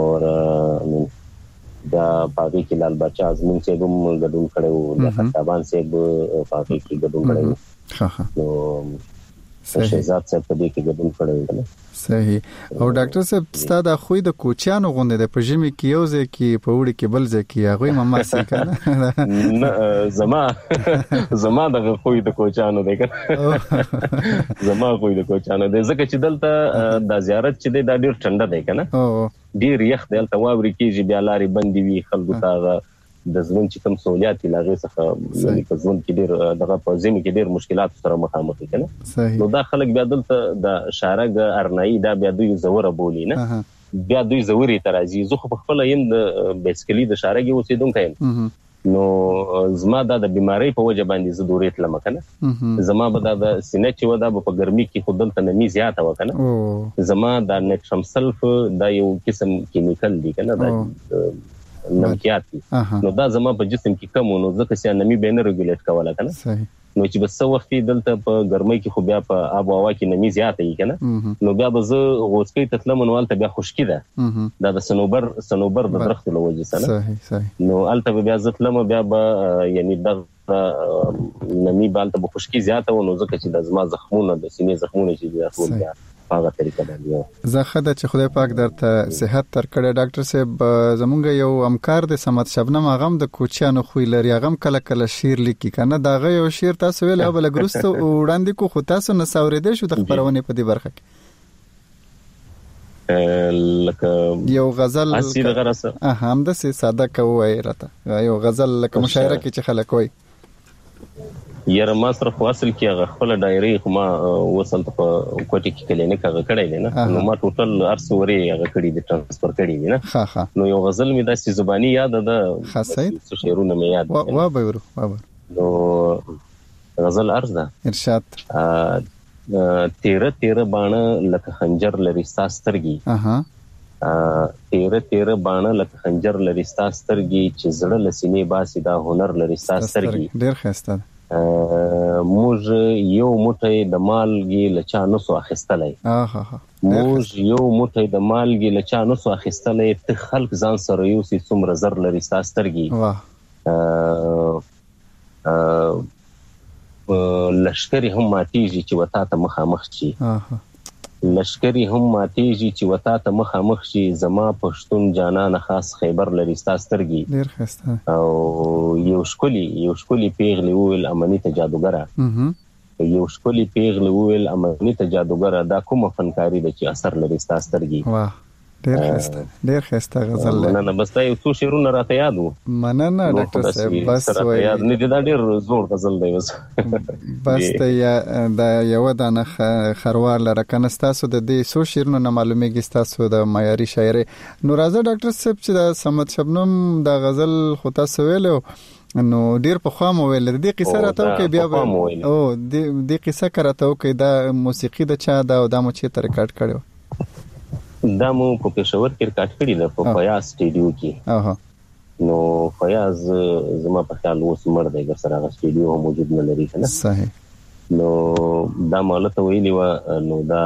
دا پاګی کې لال بچا ازمن چې کوم غډون کړو د خطابان صاحب پاګی کې غډون کړو ها ها نو شهزاد صاحب په دې کې غډون کړو صحیح او ډاکټر صاحب ستاسو د خوې د کوچانو غونډه د پژمی کې یو ځای کې په وړي کې بل ځای کې هغه ماما سي کنه زما زما د خوې د کوچانو دی کنه زما خوې د کوچانو دی ځکه چې دلته د زیارت چې د ډېر ټنډه دی کنه ډېر یخ دی دلته واوري کېږي بیا لارې بندي وي خلکو ته د ژوند چې کوم سہولیات لاغې څخه یعنی په ژوند کې ډېر دغه په ځمې کې ډېر مشکلات سره مخامخ دي کنه نو دا خلک بیا دلته د شارګ ارنای دا بیا دوی زوره بولی نه بیا دوی زوري ترازی زه خو خپل يم د بیسیکلی د شارګ اوسیدونکو یم نو زما دا د بیماری په وجه باندې زه دورې تلم کنه زما به دا د سینې چې ودا په ګرمي کې خودل ته نمی زیاته وکنه زما دا نټرم سلف دا یو قسم کیمیکل دی کنه دا نمکیات دي نو دا زما په جسم کې کم نو ځکه چې نمی به نه ریګولیټ کوله کنه نو چې بس وخت دلته په ګرمۍ کې خو بیا په آب او هوا کې نمی زیاته ای کنه نو بیا به زه غوڅکی تتلم نو الته بیا خشکی ده دا د سنوبر سنوبر د درخت له وجې سره صحیح صحیح نو الته بیا زتلم بیا به یعنی د نمی بالته به خشکی زیاته و نو ځکه چې د زما زخمونه د سینې زخمونه چې دي خپل بیا هغه طریقه باندې زه خدای چې خدای پاک درته صحت تر کړه ډاکټر صاحب زمونږ یو همکار د سمات شبنم هغه د کوچیانو خوې لري هغه کله کله شعر لیکي کنه داغه یو شعر تاسو ویل او بل ګروستو وړاندې کو خو تاسو نه ساوریدل شو د خبرونه په دې برخه کې لکه یو غزل اسی دغه راسه هم د ساده کوي راته یو غزل لکه مشاعره کې چې خلک وای یاره ما سره فاصل کې هغه خپل ډایری خو ما وصل په کوټی کې کلینیک هغه کړی دی نه نو ما ټوټل ارسوري هغه کړی دی ترانسفر کړی دی نه ها ها نو یو غزل می داسې زبانی یاد ده خاصه شعرونه می یاد وا وا به ورو وا نو غزل ارز ده ارشاد تیره تیره باڼه لکه خنجر لري ستاسترګي اها تیره تیره باڼه لکه خنجر لري ستاسترګي چې زړه لسینې باسي دا هنر لري ستاسترګي ډیر ښه موږ یو موټی د مالګي لچا نسو اخیستلای اها موږ یو موټی د مالګي لچا نسو اخیستلای ته خلق ځان سره یو سي څومره زر لري ستاسترګي واه لشکري هم ماتيږي چې وتا ته مخامخ شي لشکري هم ماتيږي چې وتا ته مخامخ شي زما پښتون جانان خاص خیبر لري ستاسترګي ډیر خسته او یو شکلی یو شکلی پیغلی ویل امنیت جادوګره یو شکلی پیغلی ویل امنیت جادوګره دا کومه فنکاری ده چې اثر لري ستاسترګي واه ډیر خسته ډیر خسته غزل نه نه بس دا یو څو شعرونه راته یاد وو مننه ډاکټر صاحب بس وای یاد نه دي دا ډیر زوړ غزل دی بس بس ته دا یو دانه خروار لره کنه تاسو د دې څو شعرونه نه معلومیږي تاسو د معیاري شاعري نو راځه ډاکټر صاحب چې د سمت شبنم د غزل خو تاسو ویلو نو ډیر په خامو ویل دي قصه راته کوي بیا او دې قصه کراته کوي دا موسیقي د چا دا د مو چې تر ریکارډ کړو دا مو په پېښور کې ریکارډ کړی ده په فیاض سټوډیو کې اها نو فیاض زما په خیال اوس مړ دی ګر سره سټوډیو هم موجود نه لري کنه صحیح نو دا مالته ویلی و نو دا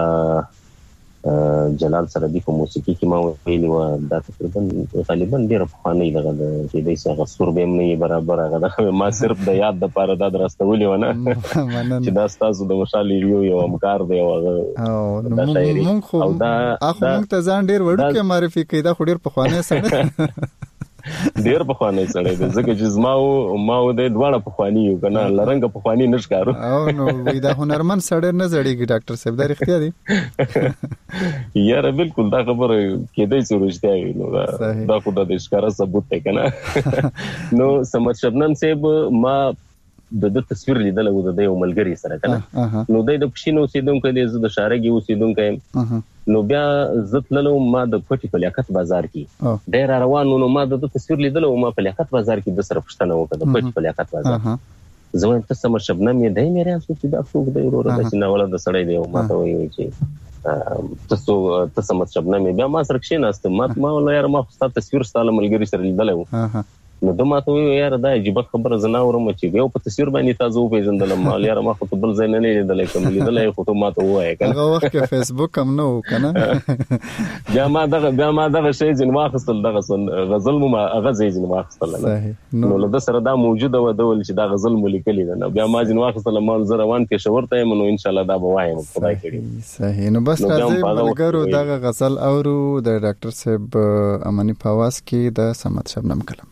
جلال سره دی په موسیقي کې ما ویلی و دا تقریبا غالبا ډیر په خانه لګا د چې دای څنګه سور به نه برابر هغه ما صرف د یاد د پاره دا درستولې و نه چې دا تاسو د مشال یو یو امکار دی او مونږ خو اخو مونږ ته ځان ډیر وړو کې معرفي کیدا خو ډیر په خانه سره ډیر په خوانې سره د زګ چې زماو ماو د دواړه په خوانې یو کنه لرنګ په خوانې نشکارو او نو دا هنرمن سره نه زړیږي ډاکټر صاحب دا اختیار دی یاره بالکل دا خبره کېدای شي ورشته وي نو دا خو د ښکارا ثبوت دی کنه نو سمت شبنم صاحب ما د د تصویر لیدل و د یو ملګری سره کنه نو د پښینو سیدونکو د ز د شارګي اوسیدونکو نو بیا زت للو ما د پټي په لیاقت بازار کې ډیر روانو نو ما د تصویر لیدل او ما په لیاقت بازار کې د سره پښتنه وکړه د پټي په لیاقت بازار زموږ ته سم شبنم یې دای مې راځو چې دا څوک دی ورور د سینه ولا د سړی دی ما ته وایي چې تاسو تاسو سم شبنم بیا ما سره کې ناست ما ما ولا یار ما خو تصویر ستاله ملګری سره لیدل و نو د ماته وی یار دا عجیب خبره زناورم چې یو په تصویر باندې تاسو پیژندل مال یار ما خو ته بل ځای نه لیدل کوم لیدل خو ته ماته وای کنه هغه وخت کې فیسبوک هم نو کنه بیا ما دغه بیا ما دغه شی جن واخستل دغه غزل ما هغه ځای جن واخستل نو له د سره دا موجوده و دول چې دا غزل مو لیکلی نه بیا ما جن واخستل مال زه روان کې شور ته نو ان شاء الله دا به وایم خدای کړي صحیح نو بس راځي ملګرو دغه غزل اورو د ډاکټر صاحب امنی پاواز کې د سمت شبنم کلم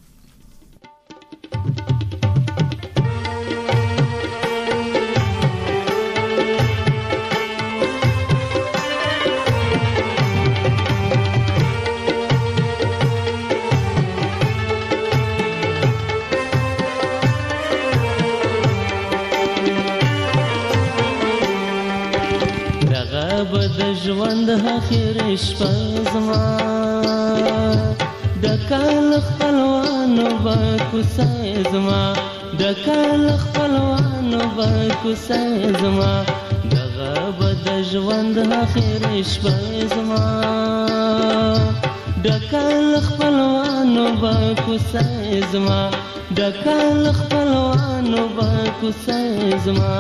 رغب د ژوند اخر شپه زما د کال خپلوانو با کوسه زما د کال خپلوانو با کوسه زما دغه بد ژوند اخر شپه زما د کال خپلوانو با کوسه زما د کال خپلوانو با کوسه زما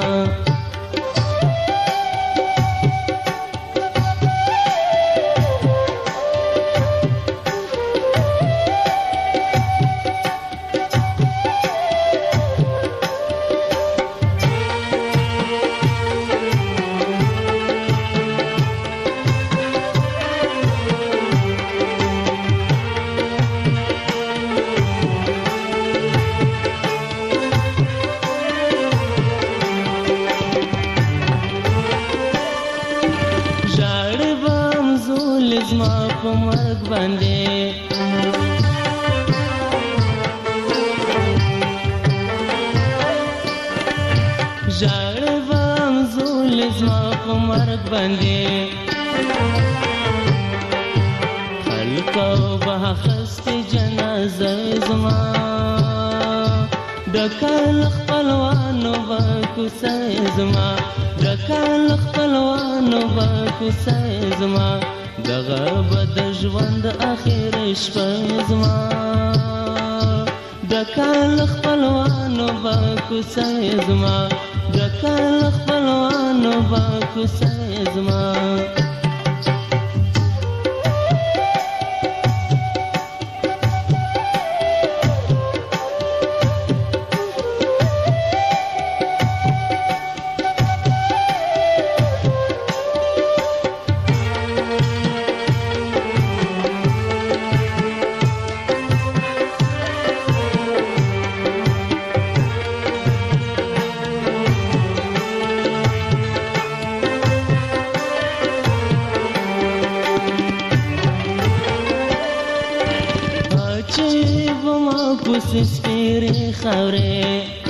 سپېرې خاورې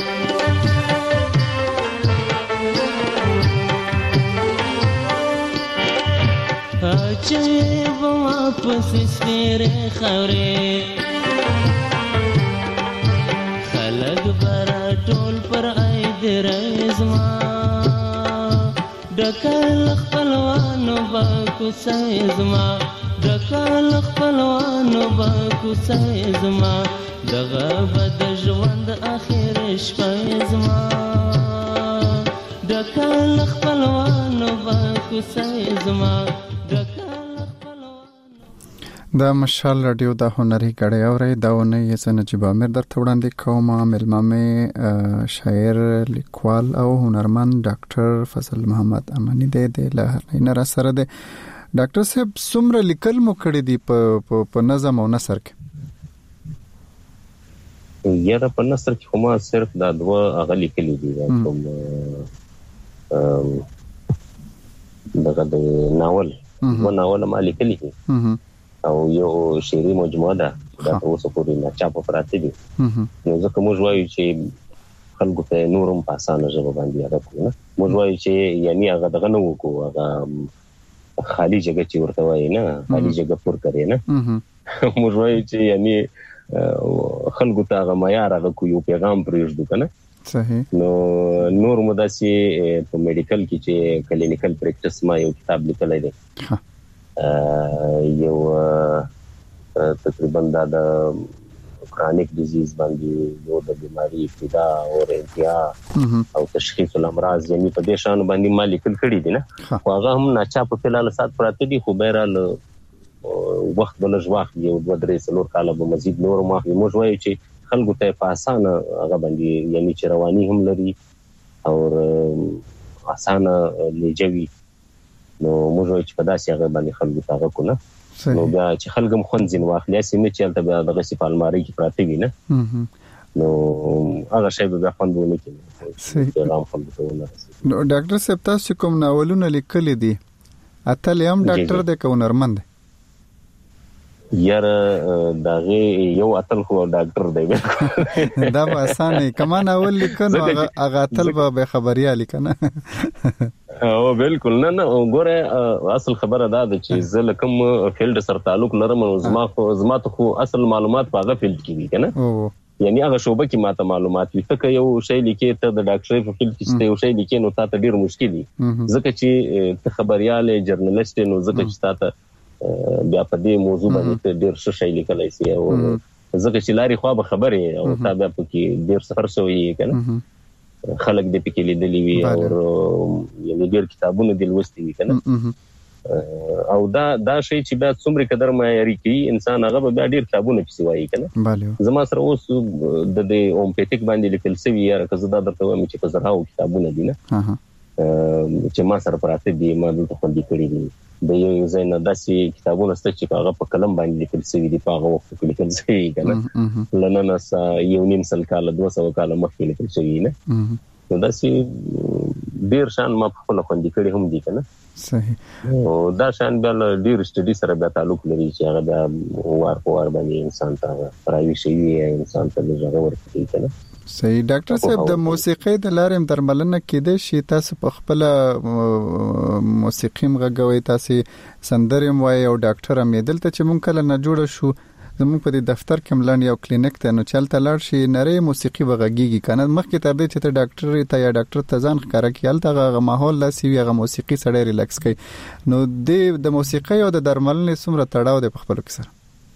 عجیب واپس سپېرې خاورې خلک برا ټول پر عید رزما ډکل خپلوانو با کوڅه زما ډکل خپلوانو با کوڅه زما دغه بد ژوند اخر شپه زما ډکل خپلوانو با کوڅه زما د مشال رادیو د هنري غړې اوري دا ونه یې سنجيب امیر در وړاندې کوم ملمامه شاعر لیکوال او هنرمند ډاکټر فضل محمد امانی دی د لهر نه را سره دی ډاکټر صاحب څومره لیکل مو کړی دی په نظم او نثر کې یاره په نثر کې کومه صرف دا دوه اغلی کلی دي کوم دغه د ناول و ناول ما لیکلی دي او یو شعري مجموعه ده دا اوس پورې نه چاپ پراته دي نو ځکه موږ وایو چې خلکو ته نورم په اسانه ژبه باندې هغه کوو موږ وایو چې یعنی هغه دغه نه وکړو هغه خالی جګه چې ورته وایي نه خالی جګه پور کوي نه موږ وایو چې یعنی خلکو ته هغه معیار هغه کوو پیغام پرېږدو کنه صحیح نو نور مداسي په میډیکل کې چې کلینیکل پریکټس ما یو کتاب لیکلی دی یو تقریبا دا د کرونیک ډیزیز باندې یو د بیماری ابتدا او انتها او تشخیص الامراض یعنی په دې شان باندې ما لیکل کړی دي نه خو هغه هم ناچا په فلال سات پراته دي خو بهرال وخت بلج وخت یو دوه درې څلور کاله به مزید نور ما موږ وایو چې خلکو ته په اسانه هغه باندې یعنی چې رواني هم لري او اسانه لجوي نو موږ چې په داسې هغه باندې خلکو ته هغه کو نه نو بیا چې خلک هم خوندین واخلي چې نه چلته بیا دغه سی پالماري کې پراته وي نه نو هغه شی به خوندونه کوي پیغام خلکو ته ورسوي نو ډاکټر صاحب تاسو کوم ناولونه لیکلي دي اتل یم ډاکټر د کونرمند یار داغه یو اتل خو ډاکټر دی دا به اسانه کما ناول لیکنو هغه اتل به خبریا لیکنه او بالکل نه نه ګوره اصل خبره دا ده چې زه کوم فیلډ سره تعلق لرم او زما خو زما ته اصل معلومات په هغه فیلډ کې دي کنه یعنی هغه شوبه کې ماته معلومات وي ته یو شی لیکې ته د ډاکټرۍ په فیلډ کې چې یو شی لیکې نو تاسو ډیر مشکل دي ځکه چې ته خبريال جرنالست نو ځکه چې تاسو بیا په دې موضوع باندې ډیر څه شی لیکلای شي او ځکه چې لاري خو به خبره او تا بیا په کې ډیر سفر شوی کنه خلک دې پکې لیدلی وي او یعنی ډیر کتابونه د لوستي وي کنه او دا دا شی چې بیا څومره قدر معیاري کوي انسان هغه به ډیر کتابونه پسی وایي کنه زما سره اوس د دې اومپیټیک باندې لیکل شوی یا که زه دا درته وایم چې په زراو کتابونه دي نه چې ما سره پراته دي ما دلته خوندې کړی دي د یو ځای نه داسې کتابونه ست چې هغه په قلم باندې لیکل شوی دي په هغه وخت کې لیکل شوی کنه لنن اس یو نیم سل کال دوه سوه کال مخکې لیکل شوی نه نو داسې ډیر شان ما په خپل خوندې کړی هم دي کنه صحیح او دا شان بل ډیر سټډي سره به تعلق لري چې هغه د وار په وار باندې انسان ته راوي شي انسان ته لږه ورکړي کنه صحیح ډاکټر صاحب د موسیقۍ د لارې درملنه کېده شي تاسو په خپل موسیقي مغږوي تاسو سندرې موي او ډاکټر هم دلته چې مونږ کله نه جوړ شو زموږ په دفتر کې ملان یو کلینیک ته نو چلته لاړ شي نری موسیقي وغږیږي کنه مخکې تر دې چې ته ډاکټر ته یا ډاکټر ته ځان ښکارا کیل دغه ماحول لا سی ویغه موسیقي سره ریلیکس کوي نو د موسیقۍ او د درملنې څومره تړاو دی په خپل کې سره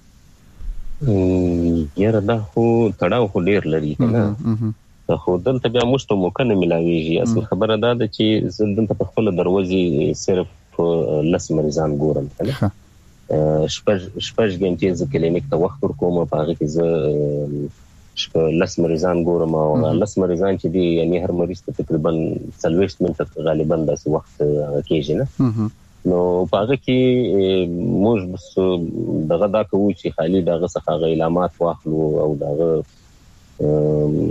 یاره دا خو تړاو خو ډیر لري کنه خو دلته بیا مشته موقع نه ملاويږي اصل خبره دا ده چې دلته په خپل دروازې صرف لس مریضان ګورم کنه شپږ شپږ غنټې ز کلینیک ته وخت ورکوم په هغه کې ز شپږ لس مریضان ګورم او لس مریضان چې دی یعنی هر مریض ته تقریبا څلوېښت منټه غالبا داسې وخت کېږي نه نو په هغه کې موږ بس دغه دا کوو چې خالي دغه څخه غیلامات واخلو او دغه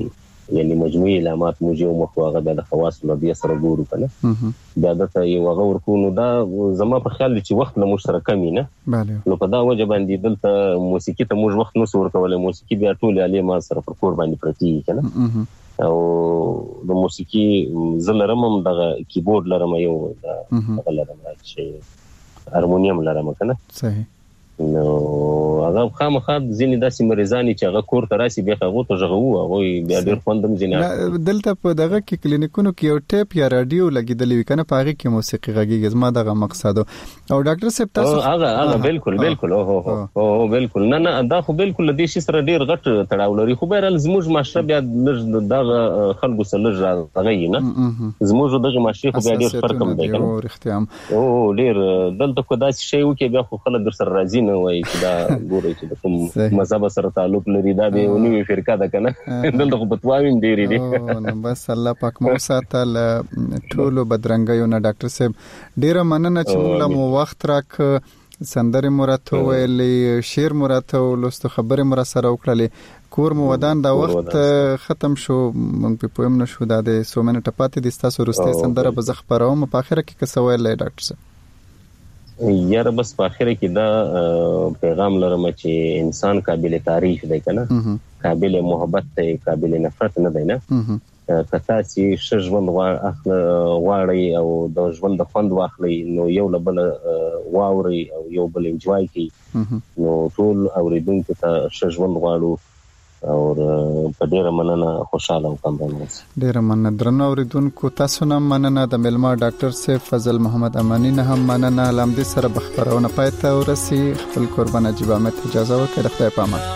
یعنی مجموعي علامات موږ یو مخ واغه د خواص لدی سره ګورو کنه بیا د یو هغه ورکو نو دا زما په خیال چې وخت له مشترک کمی نه bale نو په دا وجه باندې دلته موسیقي ته موږ وخت نو سور کولای موسیقي بیا ټول علي ما سره پر کور باندې پرتی کنه او د موسیقي زلرمم د کیبورډ لرم یو د لرم چې هارمونیم لرم کنه صحیح نو هغه خامخا ځینې داسې مریضانی چې هغه کور ته راسي بیا هغه ته ژغو هغه بیا ډیر خوندم ځینې دلته په دغه کې کلینیکونو کې یو ټیپ یا رادیو لګیدلی وي کنه پاره کې موسیقي غږیږي زما دغه مقصد او ډاکټر صاحب تاسو هغه هغه بالکل بالکل او هو هو بالکل نه نه دا خو بالکل د دې شي سره ډیر غټ تړاو لري خو بهرال زموږ ماشره بیا دغه خلکو سره لږ راغی نه زموږ دغه ماشره خو بیا ډیر فرق هم دی کنه او اختیام او ډیر دلته کو داسې شی وکي بیا خو خلک در سره راځي نه وای چې دا ګوري چې د کوم مذهب سره تعلق لري دا به ونی فرقه ده کنه دلته خو پتواوین ډیری دي نو بس الله پاک مو ساتل ټولو بدرنګیو نه ډاکټر صاحب ډیره مننه چې موږ مو وخت راک سندره مراتو ویلې شعر مراتو لوستو خبره مر سره وکړلې کور مو ودان دا وخت ختم شو مونږ په پویم نشو دا د سومنه ټپاتې د تاسو ورسته سندره به زخبروم په اخر کې څه ویلې ډاکټر صاحب یاره بس په اخر کې دا پیغام لرم چې انسان قابل تعریف دی کنه قابل محبت دی قابل نفرت نه دی نه کتا چې شژوند غواړي او د ژوند خوند واخلي نو یو لبل واوري او یو بل انجوای کوي نو ټول اوریدونکو ته شژوند غواړو او په ډیره مننه خوشاله وکم ډیره مننه درنو اوریدونکو تاسو نه مننه د ملما ډاکټر سیف فضل محمد امانی نه هم مننه لامدي سره بخبرونه پاتې ورسي خپل قربان عجیب احمد اجازه ورکړه خدای پامان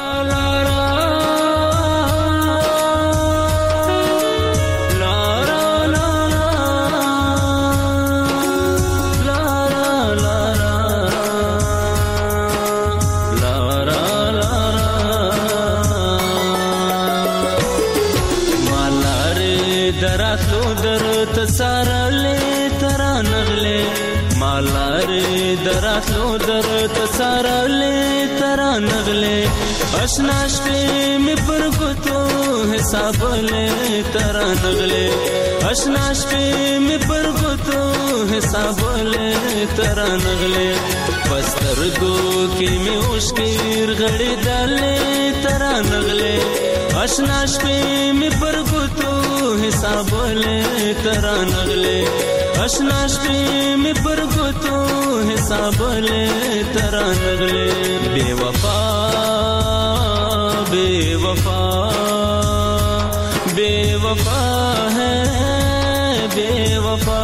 دراتلو در تسارلې ترا نغلې آشنا شپې مې پر ګوتو حساب لې ترا نغلې آشنا شپې مې پر ګوتو حساب لې ترا نغلې بستر دو کې مې اوشکیر غړې دلې ترا نغلې آشنا شپې مې پر ګوتو حساب لې ترا نغلې آشنا شپې مې پر ګوتو حساب لې ترا نغلې بے وفا بے وفا بے وفا ہے بے وفا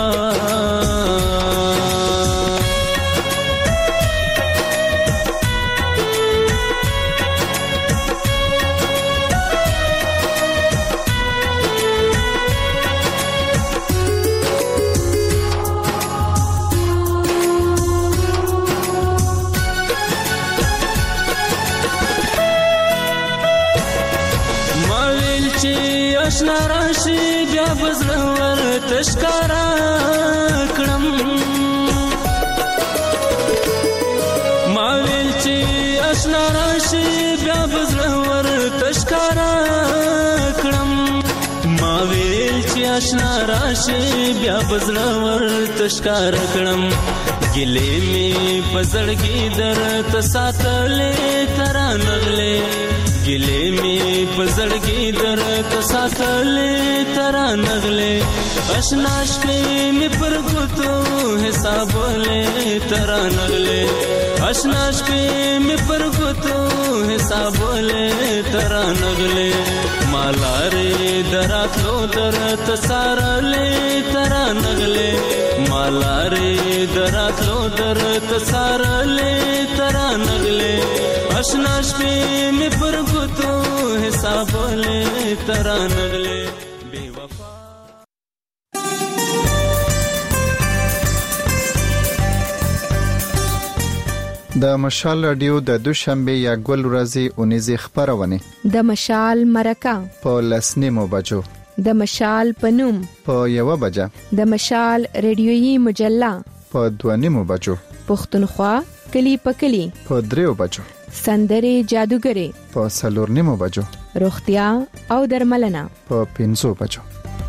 آشنا راشي بیا بزرور تشکارا کړم ما ویل چې آشنا راشي بیا بزرور تشکارا کړم ما ویل چې آشنا راشي بیا بزرور تشکارا کړم ګلې می پزړګي در ته ساتلې ترا نغلې ګلې می پزړګي در ته ساتلې ترا نغلې آشنا شپې می پر ګوتو حساب لې ترا نغلې آشنا شپې می پر ګوتو حساب لې ترا نغلې مالارې دراتلو در ته سارلې ترا نغلې مالارې دراتلو در ته سارلې ترا نغلې آشنا شپې می پر ګوتو حساب لې ترا نغلې بے وفا د مشال رادیو د دوشنبه یا ګل ورځې اونیزه خبرونه د مشال مرکه په لسنیمو بجو د مشال پنوم په یو بجه د مشال ریډیويي مجله په دوه نیمو بجو پښتونخوا کلی په کلی په دریو بجو سندري جادوګري په سلور نیمو بجو، روغتیا او درملنه په پنځو بجو.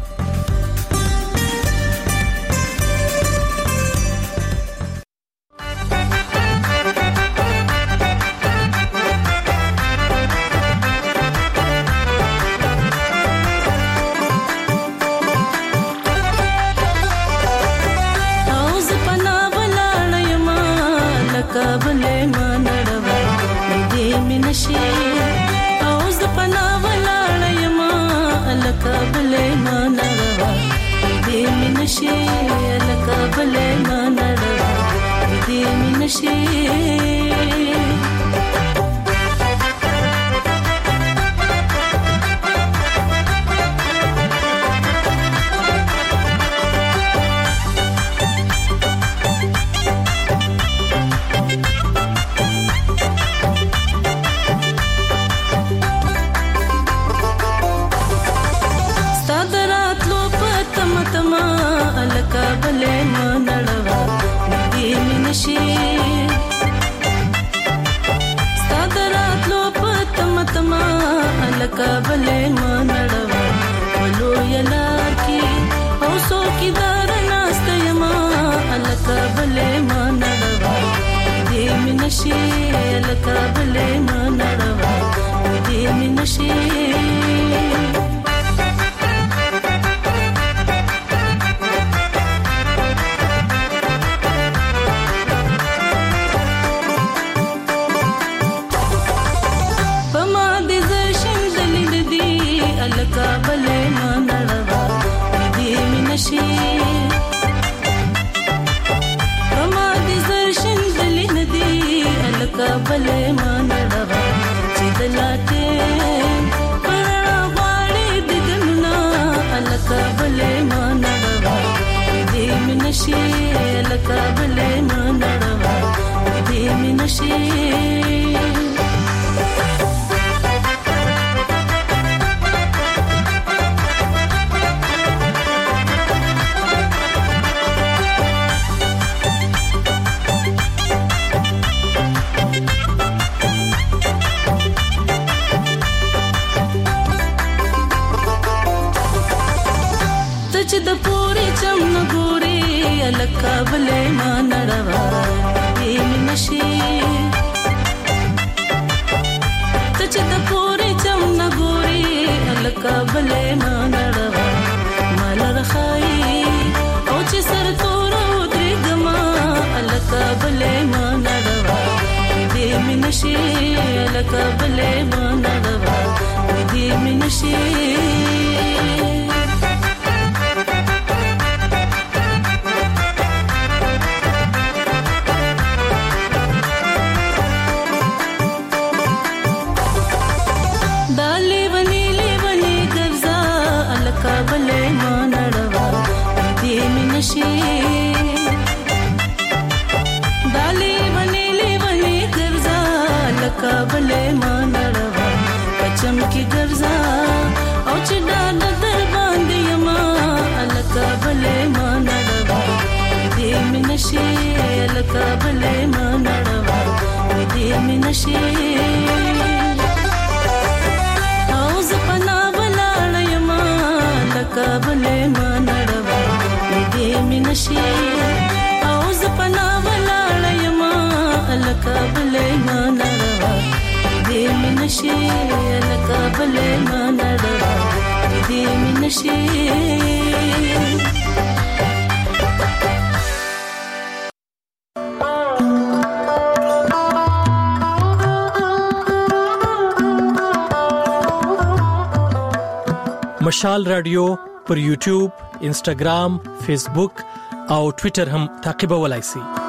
مشال رادیو پر یوټیوب، انسټاګرام، فیسبوک او ټوئیټر هم تعقیبولای شئ.